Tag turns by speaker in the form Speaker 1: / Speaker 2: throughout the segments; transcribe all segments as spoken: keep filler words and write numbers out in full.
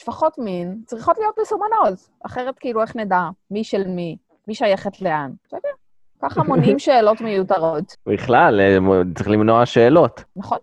Speaker 1: שפחות מין צריכות להיות מסומנות, אחרת כאילו איך נדע מי של מי, מי שייכת לאן. אתה יודע, ככה מונעים שאלות מיותרות.
Speaker 2: בכלל, צריך למנוע שאלות.
Speaker 1: נכון.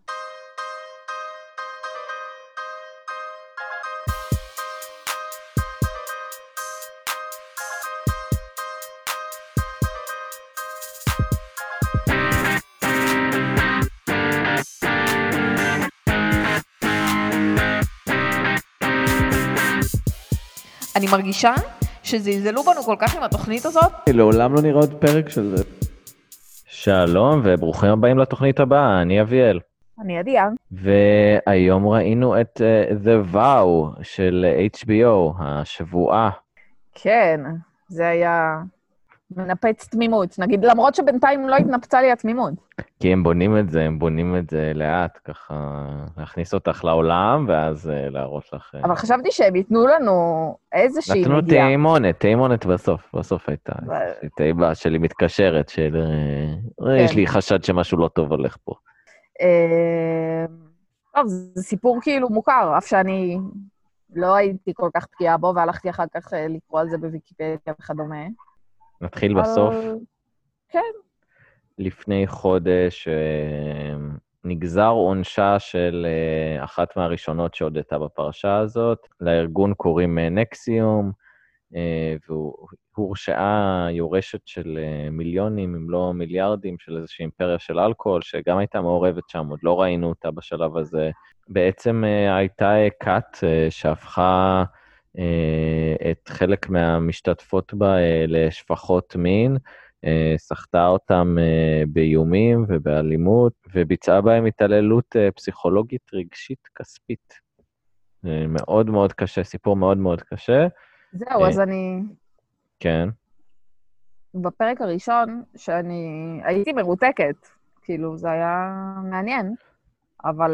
Speaker 1: אני מרגישה שזלזלו בנו כל כך עם התוכנית הזאת.
Speaker 2: לעולם לא נראה עוד פרק של זה. שלום וברוכים הבאים לתוכנית הבאה, אני אביאל.
Speaker 1: אני עדיה.
Speaker 2: והיום ראינו את uh, The Vow של אייץ' בי או, השבועה.
Speaker 1: כן, זה היה מנפץ תמימות. נגיד, למרות שבינתיים לא התנפצה לי התמימות.
Speaker 2: כי הם בונים את זה, הם בונים את זה לאט, ככה להכניס אותך לעולם, ואז uh, להראות לך...
Speaker 1: אבל חשבתי שהם ייתנו לנו איזושהי נגיעה.
Speaker 2: נתנו תאימונת, תאימונת בסוף, בסוף הייתה. תאיבה שלי מתקשרת, של... יש לי חשד שמשהו לא טוב הולך פה.
Speaker 1: טוב, זה סיפור כאילו מוכר, אף שאני לא הייתי כל כך פגיעה בו, והלכתי אחר כך לקרוא על זה בוויקיפדיה וכדומה.
Speaker 2: נתחיל בסוף.
Speaker 1: כן.
Speaker 2: לפני חודש נגזר עונשה של אחת מהראשונות שהודתה בפרשה הזאת. לארגון קוראים נקסיום, והוא הורשעה יורשת של מיליונים, אם לא מיליארדים, של איזושהי אימפריה של אלכוהול, שגם הייתה מעורבת שם, עוד לא ראינו אותה בשלב הזה. בעצם הייתה כת שהפכה את חלק מהמשתתפות בה לשפחות מין, שחתה אותם באיומים ובאלימות, וביצעה בהם התעללות פסיכולוגית, רגשית, כספית. מאוד מאוד קשה, סיפור מאוד מאוד קשה.
Speaker 1: זהו, אז אני...
Speaker 2: כן.
Speaker 1: בפרק הראשון, שאני הייתי מרותקת, כאילו, זה היה מעניין, אבל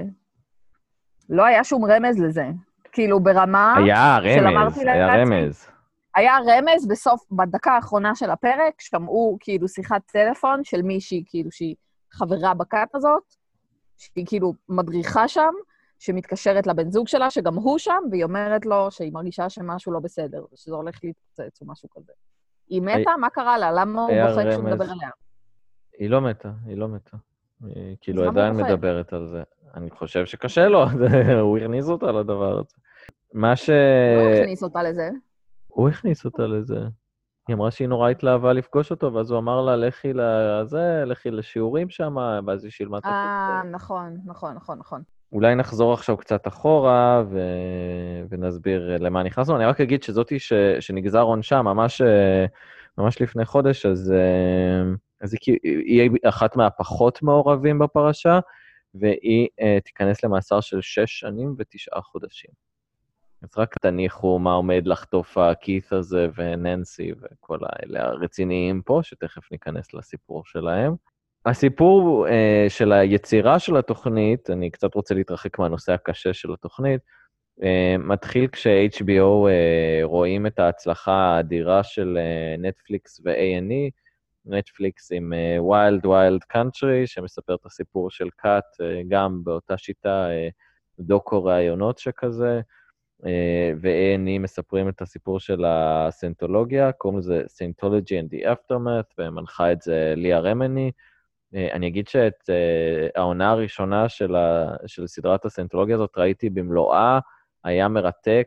Speaker 1: לא היה שום רמז לזה. כאילו, ברמה...
Speaker 2: היה רמז, היה רמז.
Speaker 1: היה רמז בסוף, בדקה האחרונה של הפרק, שמעו כאילו שיחת טלפון של מישהי, כאילו שהיא חברה בכת הזאת, שהיא כאילו מדריכה שם, שמתקשרת לבן זוג שלה, שגם הוא שם, והיא אומרת לו שהיא מרגישה שמשהו לא בסדר, שזה הולך להתפוצץ או משהו כזה. היא מתה? מה קרה לה? למה הוא בוחר כשהוא מדבר עליה?
Speaker 2: היא לא מתה, היא לא מתה. היא כאילו עדיין מדברת על זה. אני חושב שקשה לו, הוא הכניס אותה לדבר הזה. מה ש...
Speaker 1: הוא הכניס אותה לזה.
Speaker 2: הוא הכניס אותה לזה. היא אמרה שהיא נורא התלהבה לפגוש אותו, ואז הוא אמר לה, לכי לזה, לכי לשיעורים שם, ואז היא שילמה את זה.
Speaker 1: אה, נכון, נכון, נכון, נכון.
Speaker 2: אולי נחזור עכשיו קצת אחורה, ו... ונסביר למה נכנסנו. אני רק אגיד שזאתי ש... שנגזר עונשה, ממש, ממש לפני חודש, אז, אז היא... היא אחת מהפחות מעורבים בפרשה, והיא תיכנס למאסר של שש שנים ותשעה חודשים. אז רק תניחו מה עומד לחטוף הכית' הזה וננסי וכל האלה הרציניים פה, שתכף ניכנס לסיפור שלהם. הסיפור uh, של היצירה של התוכנית, אני קצת רוצה להתרחק מהנושא הקשה של התוכנית, uh, מתחיל כש-אייץ' בי או uh, רואים את ההצלחה האדירה של נטפליקס uh, ו-איי אן אי, נטפליקס עם uh, Wild Wild Country, שמספר את הסיפור של קאט, uh, גם באותה שיטה uh, דוקו רעיונות שכזה, ו-איי אן אי מספרים את הסיפור של הסנטולוגיה, קוראים לזה Scientology and the Aftermath, ומנחה את זה ליה רמני. אני אגיד שאת העונה הראשונה של, ה, של סדרת הסנטולוגיה הזאת ראיתי במלואה, היה מרתק,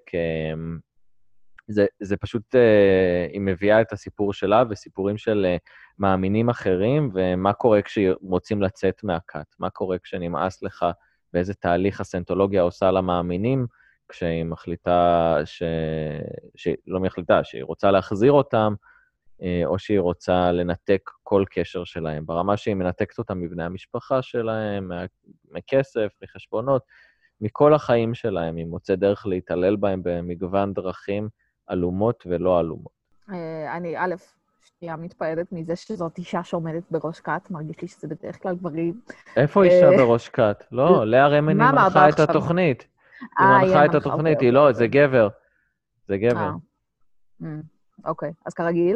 Speaker 2: זה, זה פשוט, היא מביאה את הסיפור שלה, וסיפורים של מאמינים אחרים, ומה קורה כשרוצים לצאת מהכת, מה קורה כשנמאס לך, ואיזה תהליך הסנטולוגיה עושה למאמינים, כשהיא מחליטה, ש... שלא מחליטה, שהיא רוצה להחזיר אותם, או שהיא רוצה לנתק כל קשר שלהם, ברמה שהיא מנתקת אותם מבני המשפחה שלהם, מכסף, מחשבונות, מכל החיים שלהם, היא מוצאת דרך להתעלל בהם במגוון דרכים עלומות ולא עלומות.
Speaker 1: אני, א', שנייה מתפעלת מזה שזאת אישה שעומדת בראש כת, מרגיש לי שזה בדרך כלל גברים.
Speaker 2: איפה אישה בראש כת? לא, ליה רמני מנחה את התוכנית. היא מנחה את התוכנית, היא לא, זה גבר. זה גבר.
Speaker 1: אוקיי, אז כרגיל.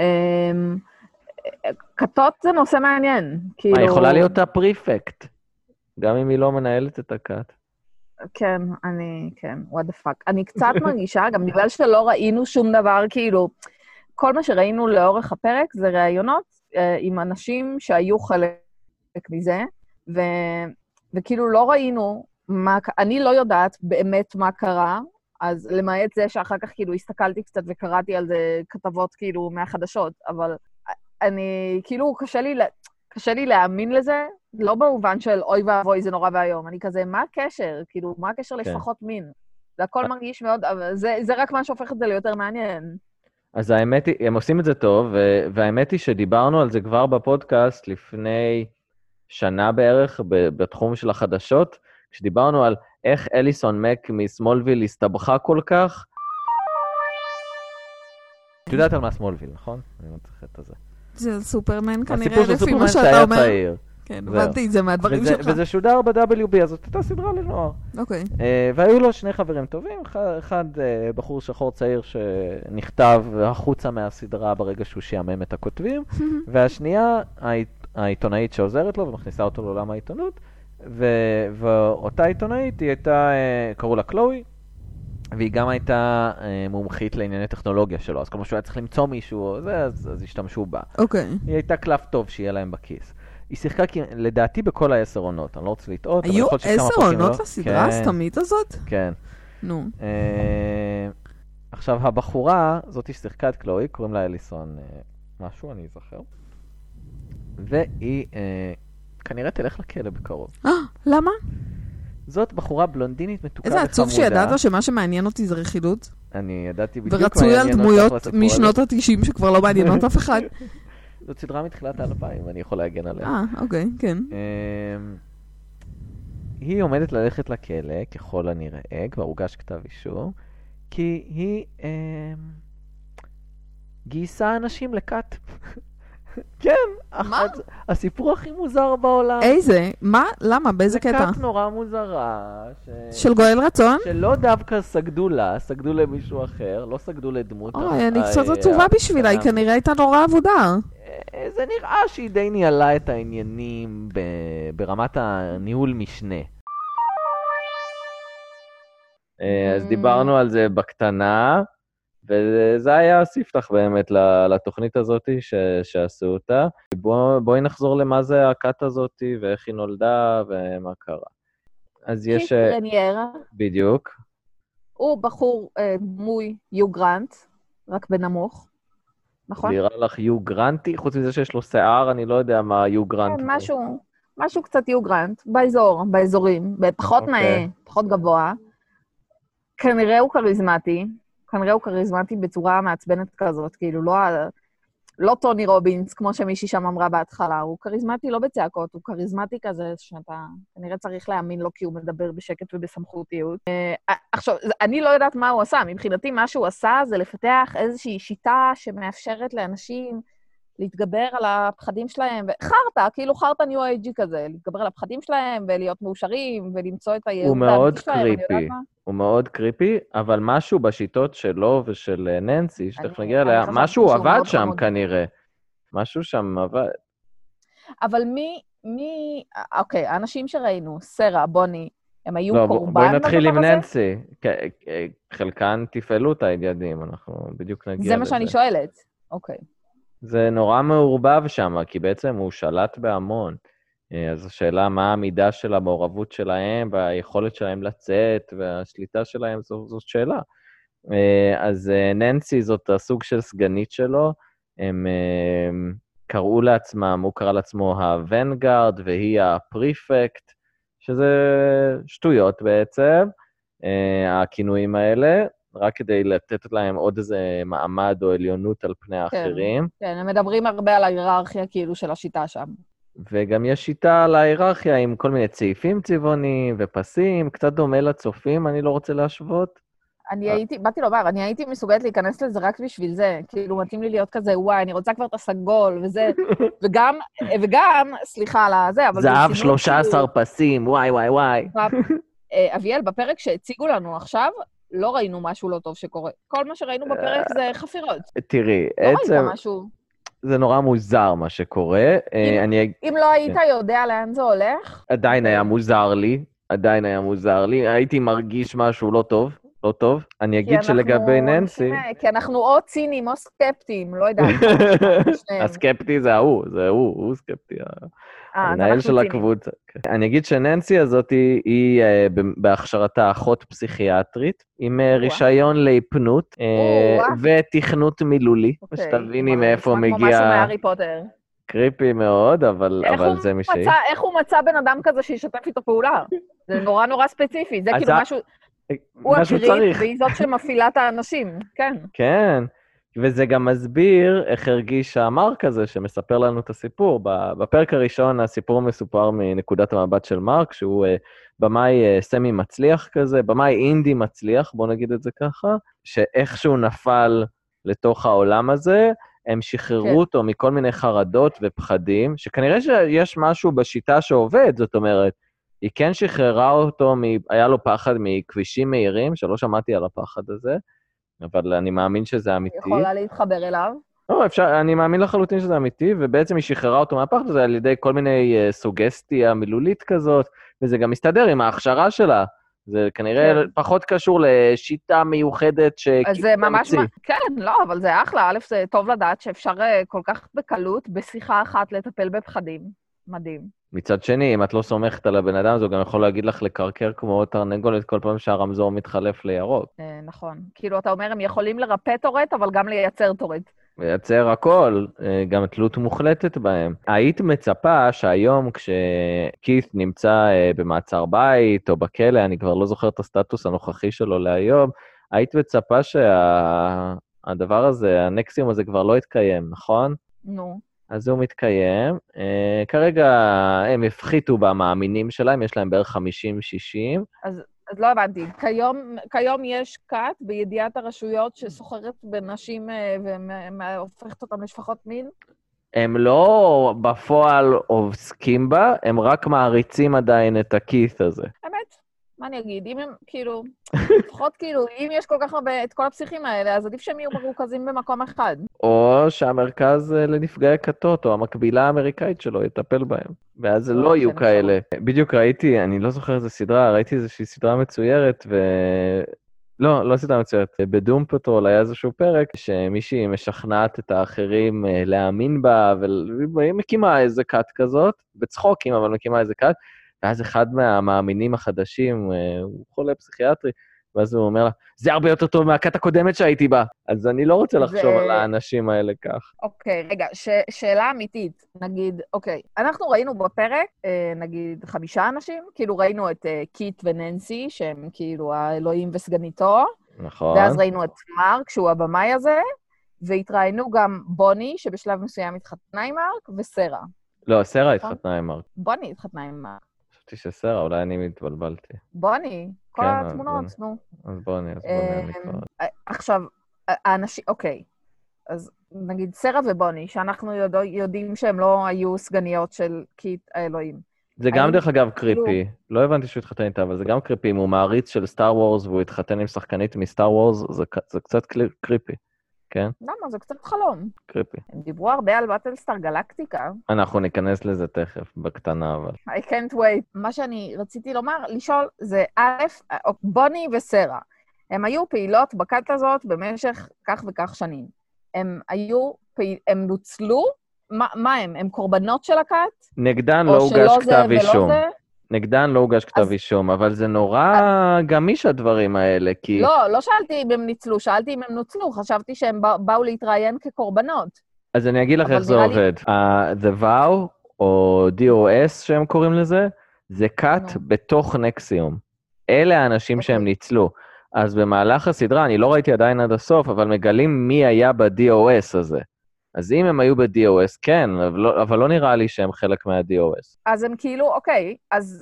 Speaker 1: כתות זה נושא מעניין.
Speaker 2: מה, יכולה להיות הפריפקט, גם אם היא לא מנהלת את הכת.
Speaker 1: כן, אני, כן, what the fuck. אני קצת מרגישה, גם בגלל שלא ראינו שום דבר, כאילו, כל מה שראינו לאורך הפרק זה ראיונות אה, עם אנשים שהיו חלק מזה, ו, וכאילו לא ראינו מה, אני לא יודעת באמת מה קרה, אז למעט זה שאחר כך כאילו הסתכלתי קצת וקראתי על זה כתבות כאילו מהחדשות, אבל אני, כאילו, קשה לי, קשה לי להאמין לזה, לא במובן של אוי ואבוי, זה נורא והיום. אני כזה, מה הקשר? כאילו, מה הקשר
Speaker 2: כן.
Speaker 1: לפחות מין? זה הכל מרגיש מאוד, אבל זה, זה רק מה שהופך את זה ליותר מעניין.
Speaker 2: אז האמת היא, הם עושים את זה טוב, והאמת היא שדיברנו על זה כבר בפודקאסט לפני שנה בערך, בתחום של החדשות, כשדיברנו על איך אליסון מק מסמולוויל הסתבכה כל כך. את יודעת על מה סמולוויל, נכון? אני לא צריך את זה.
Speaker 3: זה סופרמן כנראה,
Speaker 2: הסיפור של
Speaker 3: לפי
Speaker 2: סופרמן
Speaker 3: מה שאתה
Speaker 2: שהיה
Speaker 3: אומר.
Speaker 2: צעיר.
Speaker 3: כן, הבנתי את זה מהדברים
Speaker 2: וזה,
Speaker 3: שלך.
Speaker 2: וזה שודר ב-דאבליו בי, אז זאת הייתה סדרה לנוער.
Speaker 3: אוקיי.
Speaker 2: Uh, והיו לו שני חברים טובים, אחד, אחד uh, בחור שחור צעיר שנכתב החוצה מהסדרה ברגע שהוא שיאמם את הכותבים, והשנייה, העית, העיתונאית שעוזרת לו ומכניסה אותו לעולם העיתונות, ו, ואותה עיתונאית היא הייתה, uh, קראו לה קלואי, והיא גם הייתה uh, מומחית לענייני טכנולוגיה שלו, אז כל מה שהוא היה צריך למצוא מישהו, זה, אז, אז השתמשו בה.
Speaker 3: אוקיי.
Speaker 2: היא הייתה קלף טוב שיהיה להם בכיס. היא שיחקה לדעתי בכל העשר עונות, אני לא רוצה לטעות.
Speaker 3: היו עשר עונות לסדרה הסתמית הזאת?
Speaker 2: כן.
Speaker 3: נו.
Speaker 2: עכשיו, הבחורה, זאת שיחקה את קלואי, קוראים לה אליסון משהו, אני אזכר. והיא כנראה תלך לכלא בקרוב.
Speaker 3: אה, למה?
Speaker 2: זאת בחורה בלונדינית מתוקה וחמודה.
Speaker 3: איזה עצוב שידעת שמה שמעניין אותי זה רכילות.
Speaker 2: אני ידעתי בדיוק
Speaker 3: ורצוי על דמויות משנות ה-תשעים שכבר לא מעניינות אף אחד.
Speaker 2: זאת סדרה מתחילת האלפיים, אני יכול להגן עליה.
Speaker 3: אה, אוקיי, כן.
Speaker 2: היא עומדת ללכת לכלא, ככל הנראה, כבר הוגש כתב אישור, כי היא גייסה אנשים לכת. כן,
Speaker 3: מה?
Speaker 2: הסיפור הכי מוזר בעולם.
Speaker 3: איזה? מה? למה? באיזה קטע?
Speaker 2: זה כת נורא מוזרה.
Speaker 3: של גואל רצון?
Speaker 2: שלא דווקא סגדו לה, סגדו למישהו אחר, לא סגדו לדמות.
Speaker 3: אוי, אני קצת עצובה בשבילה, היא כנראה הייתה נורא עבודה.
Speaker 2: זה נראה שהיא די ניהלה את העניינים ברמת הניהול משנה. אז דיברנו על זה בקטנה, וזה היה הספתח באמת לתוכנית הזאת שעשו אותה. בואי נחזור למה זה הכת הזאת, ואיך היא נולדה, ומה קרה. אז יש...
Speaker 1: קית' רניאר.
Speaker 2: בדיוק.
Speaker 1: הוא בחור דמוי יו גרנט, רק בנמוך. נכון?
Speaker 2: זה יראה לך יו גרנטי, חוץ מזה שיש לו שיער, אני לא יודע מה יו גרנט.
Speaker 1: כן, משהו, משהו קצת יו גרנט, באזור, באזורים, פחות נאה, פחות גבוה. כנראה הוא כריזמטי, כנראה הוא כריזמטי בצורה מעצבנת כזאת, כאילו לא, לא טוני רובינס, כמו שמישהי שם אמרה בהתחלה, הוא כריזמטי לא בצעקות, הוא כריזמטי כזה שאתה כנראה צריך להאמין לו כי הוא מדבר בשקט ובסמכותיות. עכשיו, אני לא יודעת מה הוא עשה, מבחינתי מה שהוא עשה זה לפתח איזושהי שיטה שמאפשרת לאנשים להתגבר על הפחדים שלהם, וחרטה, כאילו חרטה ניו אייג'י כזה, להתגבר על הפחדים שלהם ולהיות מאושרים ולמצוא את הייעוד האמיתי שלהם.
Speaker 2: הוא מאוד קריפי, הוא מאוד קריפי, אבל משהו בשיטות שלו ושל ננסי, שתכף נגיע אליה, משהו עבד שם כנראה. משהו שם עבד.
Speaker 1: אבל מי, מי, אוקיי, האנשים שראינו, סרה, בוני, הם היו
Speaker 2: לא,
Speaker 1: קורבן
Speaker 2: בואי נתחיל עם
Speaker 1: הזה?
Speaker 2: ננסי. חלקן תפעלו את הידידים, אנחנו בדיוק נגיע לזה.
Speaker 1: זה מה שאני שואלת, אוקיי.
Speaker 2: זה נורא מעורבב שם, כי בעצם הוא שלט בהמון. אז השאלה מה המידה של המעורבות שלהם, והיכולת שלהם לצאת, והשליטה שלהם, זו, זאת שאלה. אז ננסי זאת הסוג של סגנית שלו, הם קראו לעצמם, הוא קרא לעצמו הוונגארד, והיא הפריפקט, שזה שטויות בעצם, הכינויים האלה, רק כדי לתת להם עוד איזה מעמד או עליונות על פני האחרים.
Speaker 1: כן, הם מדברים הרבה על ההיררכיה כאילו של השיטה שם.
Speaker 2: וגם יש שיטה על ההיררכיה עם כל מיני צעיפים צבעוניים ופסים, קצת דומה לצופים, אני לא רוצה להשוות.
Speaker 1: אני הייתי, באתי לומר, אני הייתי מסוגלת להיכנס לזה רק בשביל זה, כאילו מתאים לי להיות כזה, וואי, אני רוצה כבר את הסגול וזה, וגם, וגם, סליחה על זה, אבל...
Speaker 2: זהב שלושה עשר פסים, וואי, וואי, וואי.
Speaker 1: אביאל, בפרק שהציגו לנו עכשיו, לא ראינו משהו לא טוב שקורה. כל מה שראינו בפרק זה חפירות.
Speaker 2: תראי,
Speaker 1: עצם... לא ראית משהו.
Speaker 2: זה נורא מוזר מה שקורה.
Speaker 1: אם,
Speaker 2: אני...
Speaker 1: אם לא היית יודע לאן זה הולך...
Speaker 2: עדיין היה מוזר לי. עדיין היה מוזר לי, הייתי מרגיש משהו לא טוב, לא טוב. אני
Speaker 1: כי
Speaker 2: אגיד
Speaker 1: אנחנו
Speaker 2: שלגבי ננסי...
Speaker 1: אנשים, כי אנחנו או ציניים או סקפטיים, לא יודעת. שניהם.
Speaker 2: הסקפטי זה ההוא, זה הוא, הוא סקפטי,
Speaker 1: אה, אז
Speaker 2: המנהל
Speaker 1: אנחנו
Speaker 2: של
Speaker 1: ציניים.
Speaker 2: הקבוצה. אני אגיד שננסי הזאת היא, היא אה, ב- בהכשרתה אחות פסיכיאטרית, עם אה,
Speaker 1: וואו.
Speaker 2: רישיון להיפנות אה,
Speaker 1: וואו.
Speaker 2: ותכנות מילולי,
Speaker 1: אוקיי,
Speaker 2: שתביני
Speaker 1: אבל
Speaker 2: מאיפה
Speaker 1: נשמע כמו משהו
Speaker 2: מגיע
Speaker 1: מהארי פוטר.
Speaker 2: קריפי מאוד, אבל,
Speaker 1: איך
Speaker 2: אבל
Speaker 1: הוא
Speaker 2: זה מי שהיא.
Speaker 1: מצא, איך הוא מצא בן אדם כזה שישתף איתו פעולה? זה נורא נורא ספציפי, זה
Speaker 2: אז
Speaker 1: כאילו
Speaker 2: זה-
Speaker 1: משהו, הוא
Speaker 2: משהו
Speaker 1: הקריפ,
Speaker 2: צריך.
Speaker 1: והיא זאת שמפעילה את האנשים, כן.
Speaker 2: כן, וזה גם מסביר איך הרגיש המרק הזה שמספר לנו את הסיפור. בפרק הראשון הסיפור מסופר מנקודת המבט של מרק, שהוא uh, במאי uh, סמי מצליח כזה, במאי אינדי מצליח, בוא נגיד את זה ככה, שאיכשהו נפל לתוך העולם הזה, הם שחררו
Speaker 1: כן.
Speaker 2: אותו מכל מיני חרדות ופחדים, שכנראה שיש משהו בשיטה שעובד, זאת אומרת, היא כן שחררה אותו, מ... היה לו פחד מכבישים מהירים, שלא שמעתי על הפחד הזה, אבל אני מאמין שזה אמיתי.
Speaker 1: יכולה להתחבר אליו.
Speaker 2: לא, אפשר, אני מאמין לחלוטין שזה אמיתי, ובעצם היא שחררה אותו מהפחד הזה על ידי כל מיני uh, סוגסטיה מילולית כזאת, וזה גם מסתדר עם ההכשרה שלה. זה כנראה
Speaker 1: כן.
Speaker 2: פחות קשור לשיטה מיוחדת ש...
Speaker 1: אז זה ממש, כן, לא, אבל זה אחלה. א', זה טוב לדעת שאפשר uh, כל כך בקלות, בשיחה אחת לטפל בפחדים. מדהים.
Speaker 2: מצד שני, אם את לא סומכת על הבן אדם, זה גם יכול להגיד לך לקרקר כמו תרנגולת כל פעם שהרמזור מתחלף לירוק.
Speaker 1: אה, נכון. כאילו, אתה אומר, הם יכולים לרפא טורט, אבל גם לייצר טורט.
Speaker 2: לייצר הכל, גם תלות מוחלטת בהם. היית מצפה שהיום כשקית' נמצא במעצר בית או בכלא, אני כבר לא זוכר את הסטטוס הנוכחי שלו להיום, היית מצפה שהדבר הזה, הנקסיום הזה כבר לא יתקיים, נכון?
Speaker 1: נו.
Speaker 2: אז הוא מתקיים. Uh, כרגע הם הפחיתו במאמינים שלהם, יש להם בערך חמישים שישים.
Speaker 1: אז, אז לא הבנתי. כיום, כיום יש כת בידיעת הרשויות שסוחרת בנשים והופכת אותם לשפחות מין?
Speaker 2: הם לא בפועל עוסקים בה, הם רק מעריצים עדיין את הכיס הזה.
Speaker 1: האמת, מה אני אגיד? אם הם, כאילו, לפחות כאילו, אם יש כל כך הרבה, את כל הפסיכים האלה, אז עדיף שהם יהיו מרוכזים במקום אחד.
Speaker 2: או שהמרכז לנפגעי כתות, או המקבילה האמריקאית שלו, יטפל בהם. ואז לא יהיו כאלה. בדיוק ראיתי, אני לא זוכר איזה סדרה, ראיתי איזושהי סדרה מצוירת, ו... לא, לא סדרה מצוירת. בדום פטרול היה איזשהו פרק, שמישהי משכנעת את האחרים להאמין בה, והיא מקימה איזה כת כזאת, בצחוקים, אבל מקימה איזה כת, ואז אחד מהמאמינים החדשים, הוא חולה פסיכיאטרי, ואז הוא אומר לה, זה הרבה יותר טוב מהכת הקודמת שהייתי בה. אז אני לא רוצה לחשוב על האנשים האלה כך.
Speaker 1: אוקיי, רגע, שאלה אמיתית, נגיד, אוקיי, אנחנו ראינו בפרק, נגיד, חמישה אנשים, כאילו ראינו את קית' וננסי, שהם כאילו האלוהים וסגניתו,
Speaker 2: נכון.
Speaker 1: ואז ראינו את מרק, שהוא הבמאי הזה, והתראינו גם בוני, שבשלב מסוים התחתנה עם מרק, וסרה.
Speaker 2: לא, סרה התחתנה עם מרק.
Speaker 1: בוני התחתנה עם מרק.
Speaker 2: חשבתי שסרה, אולי אני מתבלבלתי.
Speaker 1: בוני, כל התמונות, נו.
Speaker 2: אז בוני, אז בוני, אני כבר...
Speaker 1: עכשיו, האנשים, אוקיי, אז נגיד סרה ובוני, שאנחנו יודעים שהם לא היו סגניות של קית' האלוהים.
Speaker 2: זה גם דרך אגב קריפי, לא הבנתי שהוא התחתן איתה, אבל זה גם קריפי, אם הוא מעריץ של סטאר וורס והוא התחתן עם שחקנית מסטאר וורס, זה קצת קריפי. כן?
Speaker 1: למה? זה קצת חלום.
Speaker 2: קריפי.
Speaker 1: הם דיברו הרבה על באטלסטאר גלקטיקה.
Speaker 2: אנחנו ניכנס לזה תכף, בקטנה, אבל...
Speaker 1: I can't wait. מה שאני רציתי לומר, לשאול, זה א', בוני וסרה. הם היו פעילות בכת הזאת במשך כך וכך שנים. הם היו, הם נוצלו? מה, מה הם? הם קורבנות של הכת?
Speaker 2: נגדן לא הוגש כתב אישום. נגדן לא הוגש כתב אישום, אבל זה נורא גמיש הדברים האלה, כי...
Speaker 1: לא, לא שאלתי אם הם ניצלו, שאלתי אם הם נוצלו, חשבתי שהם באו להתראיין כקורבנות.
Speaker 2: אז אני אגיד לך איך זה עובד. The Vow, או די או אס שהם קוראים לזה, זה כת בתוך נקסיום. אלה האנשים שהם ניצלו. אז במהלך הסדרה, אני לא ראיתי עדיין עד הסוף, אבל מגלים מי היה ב-די או אס הזה. אז אם הם היו ב-די או אס, כן, אבל לא, אבל לא נראה לי שהם חלק מה-די או אס.
Speaker 1: אז הם כאילו, אוקיי, אז,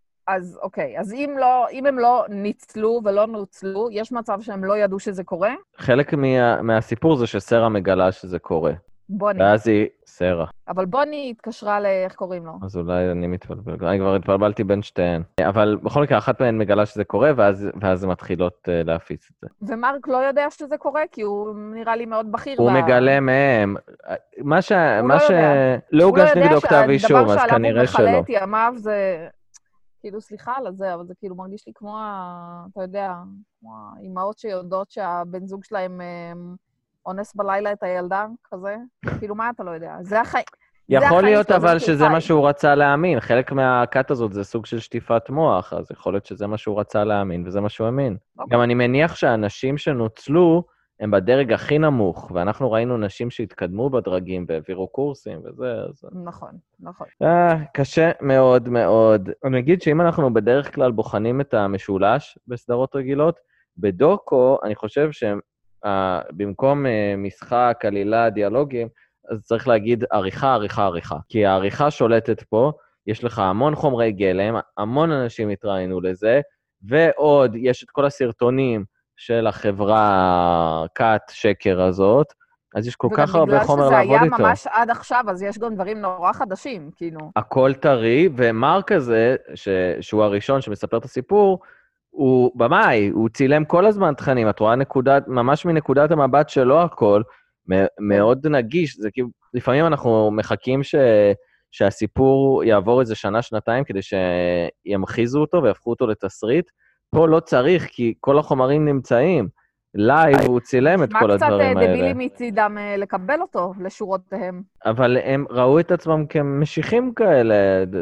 Speaker 1: אז אוקיי, אז אם, לא, אם הם לא ניצלו ולא נוצלו, יש מצב שהם לא ידעו שזה קורה?
Speaker 2: חלק מה, מהסיפור זה שסרה מגלה שזה קורה.
Speaker 1: בוני.
Speaker 2: ואז היא סרה.
Speaker 1: אבל בוני התקשרה לאיך קוראים לו.
Speaker 2: אז אולי אני מתבלבל, אני כבר התבלבלתי בין שתיהן. אבל בכל מקרה, אחת מהן מגלה שזה קורה, ואז, ואז הן מתחילות uh, להפיץ את זה.
Speaker 1: ומרק לא יודע שזה קורה, כי הוא נראה לי מאוד בכיר.
Speaker 2: הוא ב... מגלה מהם. מה ש...
Speaker 1: הוא
Speaker 2: מה
Speaker 1: לא
Speaker 2: ש...
Speaker 1: יודע.
Speaker 2: לא הוגש נגדו כתב אישום, אז כנראה שלא.
Speaker 1: הוא לא יודע שהדבר שעליו הוא מחלה את ימיו זה... כאילו, סליחה על זה, אבל זה כאילו מרגיש לי כמו, ה- אתה יודע, כמו האימהות שיודעות שהבן זוג שלהם אה, אונס בלילה את הילדה, כזה. כאילו, מה אתה לא יודע? זה החיים.
Speaker 2: יכול להיות אבל שזה מה שהוא רצה להאמין. חלק מהכת הזאת זה סוג של שטיפת מוח, אז יכול להיות שזה מה שהוא רצה להאמין, וזה מה שהוא האמין. גם אני מניח שהאנשים שנוצלו הם בדרג הכי נמוך, ואנחנו ראינו נשים שהתקדמו בדרגים, והעבירו קורסים וזה, אז...
Speaker 1: נכון, נכון.
Speaker 2: אה, קשה מאוד מאוד. אני אגיד שאם אנחנו בדרך כלל בוחנים את המשולש בסדרות רגילות, בדוקו אני חושב שבמקום משחק, עלילה, דיאלוגים, אז צריך להגיד עריכה, עריכה, עריכה. כי העריכה שולטת פה, יש לך המון חומרי גלם, המון אנשים התראינו לזה, ועוד יש את כל הסרטונים של החברה קאט שקר הזאת, אז יש כל כך הרבה חומר לעבוד איתו.
Speaker 1: וגם בגלל שזה היה ממש עד עכשיו, אז יש גם דברים נורא חדשים, כאילו.
Speaker 2: הכל טרי, ומרק הזה, ש... שהוא הראשון שמספר את הסיפור, הוא במאי, הוא צילם כל הזמן תכנים, את רואה נקודת, ממש מנקודת המבט שלו הכל, מאוד נגיש, זה כאילו, לפעמים אנחנו מחכים ש... שהסיפור יעבור איזה שנה, שנתיים, כדי שימחיזו אותו ויהפכו אותו לתסריט. פה לא צריך, כי כל החומרים נמצאים. לייב, הוא צילם את כל הדברים האלה.
Speaker 1: מה קצת דבילי מצידם לקבל אותו לשורותיהם.
Speaker 2: אבל הם ראו את עצמם כמשיכים כאלה.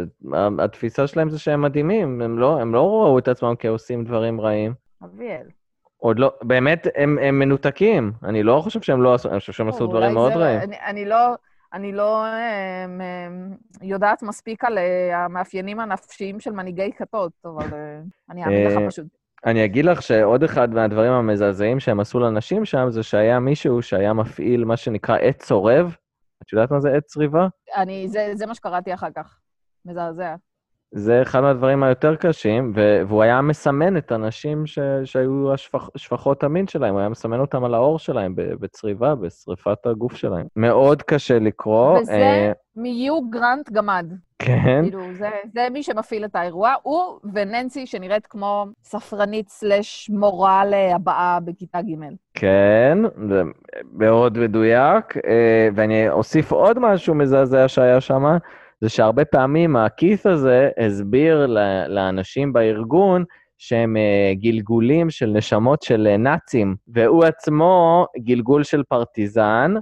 Speaker 2: התפיסה שלהם זה שהם מדהימים. הם לא, הם לא ראו את עצמם כעושים דברים רעים.
Speaker 1: אביאל.
Speaker 2: עוד לא, באמת, הם, הם מנותקים. אני לא חושב שהם לא עשו, אני חושב שהם עשו דברים מאוד רעים.
Speaker 1: אני, אני לא, אני לא הם, הם, יודעת מספיק על המאפיינים הנפשיים של מנהיגי כתות, אבל אני אעמיד לך פשוט.
Speaker 2: אני אגיד לך שעוד אחד מהדברים המזעזעים שהם עשו לאנשים שם, זה שהיה מישהו שהיה מפעיל מה שנקרא עץ צורב. את יודעת מה זה עץ צריבה?
Speaker 1: אני, זה, זה מה שקראתי אחר כך. מזעזע.
Speaker 2: זה אחד מהדברים היותר קשים, והוא היה מסמן את האנשים ש... שהיו השפח... שפחות המין שלהם, הוא היה מסמן אותם על האור שלהם בצריבה, בשריפת הגוף שלהם. מאוד קשה לקרוא.
Speaker 1: וזה אה... מיו גרנט גמד.
Speaker 2: כן.
Speaker 1: כאילו, זה, זה מי שמפעיל את האירוע, הוא וננסי שנראית כמו ספרנית סלש מורה להבאה בכיתה ג'.
Speaker 2: כן, זה מאוד מדויק, ואני אוסיף עוד משהו מזעזע שהיה שם, זה שהרבה פעמים הכיס הזה הסביר לאנשים בארגון שהם גלגולים של נשמות של נאצים, והוא עצמו גלגול של פרטיזן,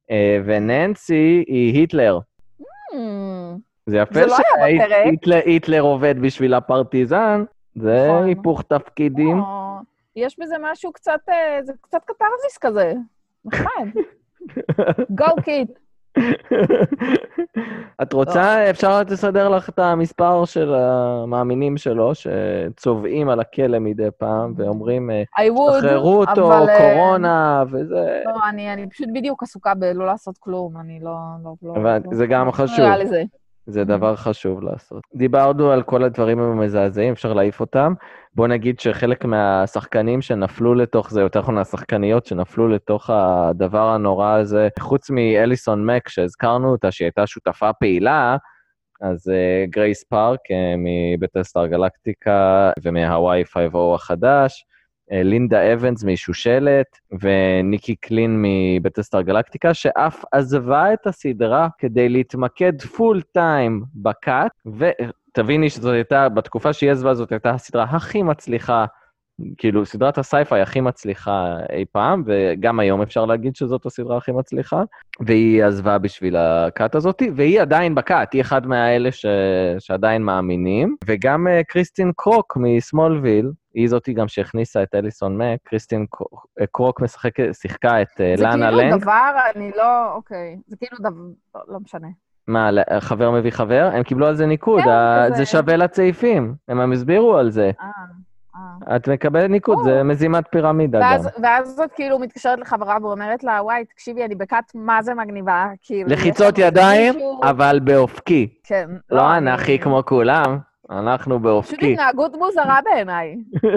Speaker 2: וננסי היא היטלר. זה יפה שהיטלר עובד בשביל הפרטיזן, זה היפוך תפקידים.
Speaker 1: יש בזה משהו קצת, זה קצת קטרזיס כזה, נחמד. Go kid.
Speaker 2: את רוצה, אפשר לסדר לך את המספר של המאמינים שלו, שצובעים על הכלא מדי פעם, ואומרים, שחררו אותו, קורונה, וזה...
Speaker 1: לא, אני פשוט בדיוק עסוקה בלא לעשות כלום, אני לא...
Speaker 2: זה גם חשוב. זה דבר חשוב לעשות. דיברנו על כל הדברים המזעזעים, אפשר להעיף אותם. בוא נגיד שחלק מהשחקנים שנפלו לתוך זה, יותר נכון השחקניות שנפלו לתוך הדבר הנורא הזה, חוץ מאליסון מק, שהזכרנו אותה, שהיא הייתה שותפה פעילה, אז uh, גרייס פארק uh, מבטסטאר גלקטיקה ומהוואי חמש או החדש, uh, לינדה אבנס משושלת, וניקי קלין מבטסטאר גלקטיקה, שאף עזבה את הסדרה כדי להתמקד פול טיים בקאט, ותביני שזאת הייתה, בתקופה שהיא עזבה, זאת הייתה הסדרה הכי מצליחה, כאילו סדרת הסייפיי הכי מצליחה אי פעם, וגם היום אפשר להגיד שזאת הסדרה הכי מצליחה, והיא עזבה בשביל הקאט הזאת, והיא עדיין בקאט, היא אחד מהאלה ש... שעדיין מאמינים, וגם uh, קריסטין קרוק מסמולוויל, היא זאתי גם שהכניסה את אליסון מק, קריסטין קרוק משחק, שיחקה את uh, לאנה לנג.
Speaker 1: זה כאילו דבר, אני לא, אוקיי, זה כאילו דבר, לא, לא משנה.
Speaker 2: מה, חבר מביא חבר? הם קיבלו על זה ניקוד, כן, זה שווה לצעיפים, הם הסבירו על זה. אה. את מקבלת ניקוד, זה מזימת פירמידה גם.
Speaker 1: ואז זאת כאילו מתקשרת לחברה ואומרת לה, וואי, תקשיבי, אני בקאט, מה זה מגניבה?
Speaker 2: לחיצות ידיים, אבל באופקי.
Speaker 1: כן.
Speaker 2: לא אנכי כמו כולם, אנחנו באופקי.
Speaker 1: פשוט התנהגות מוזרה בעיניי.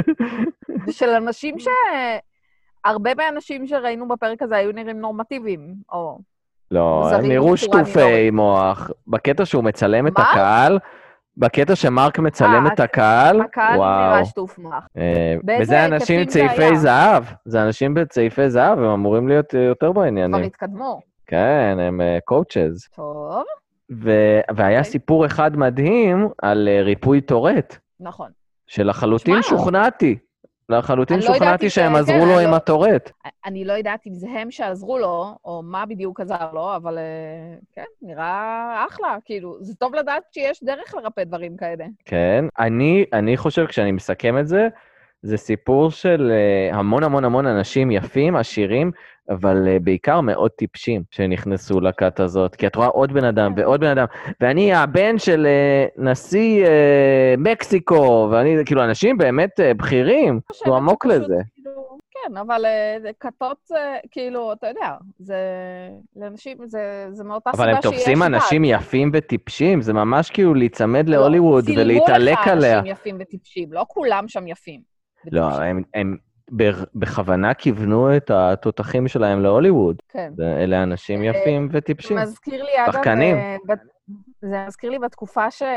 Speaker 1: של אנשים ש... הרבה מהאנשים שראינו בפרק הזה היו נראים נורמטיביים, או...
Speaker 2: לא, הם נראו שטופי מוח. בקטע שהוא מצלם את הקהל, בקטע שמרק מצלם את הקהל,
Speaker 1: הקהל נראה שטוף מוח.
Speaker 2: וזה אנשים צעיפי זהב, זה אנשים בצעיפי זהב, הם אמורים להיות יותר בעניינים.
Speaker 1: כבר התקדמו.
Speaker 2: כן, הם קואוצ'ז.
Speaker 1: טוב.
Speaker 2: והיה סיפור אחד מדהים על ריפוי טורט,
Speaker 1: נכון.
Speaker 2: שלחלוטין שוכנעתי. לחלוטין שוכנעתי שהם עזרו לו עם הטורט.
Speaker 1: אני לא יודעת אם זה הם שעזרו לו, או מה בדיוק עזר לו, אבל כן, נראה אחלה, כאילו, זה טוב לדעת שיש דרך לרפא דברים כאלה.
Speaker 2: כן, אני, אני חושב, כשאני מסכם את זה, זה סיפור של המון המון המון אנשים יפים, עשירים, אבל בעיקר מאוד טיפשים שנכנסו לכת הזאת, כי את רואה עוד בן אדם ועוד בן אדם, ואני הבן של נשיא מקסיקו, ואני, כאילו, אנשים באמת בכירים, הוא עמוק לזה.
Speaker 1: כן, אבל כתות, כאילו, אתה יודע, זה, לאנשים, זה, זה מאותה סיבה שיש...
Speaker 2: אבל הם תופסים אנשים יפים וטיפשים, זה ממש כאילו להיצמד להוליווד ולהתעלק עליה.
Speaker 1: צילמו לך אנשים יפים וטיפשים, לא כולם שם יפים.
Speaker 2: לא, הם, הם בכוונה כיוונו את התותחים שלהם להוליווד.
Speaker 1: כן.
Speaker 2: אלה אנשים יפים וטיפשים.
Speaker 1: זה מזכיר לי, אגב, זה מזכיר לי בתקופה ש...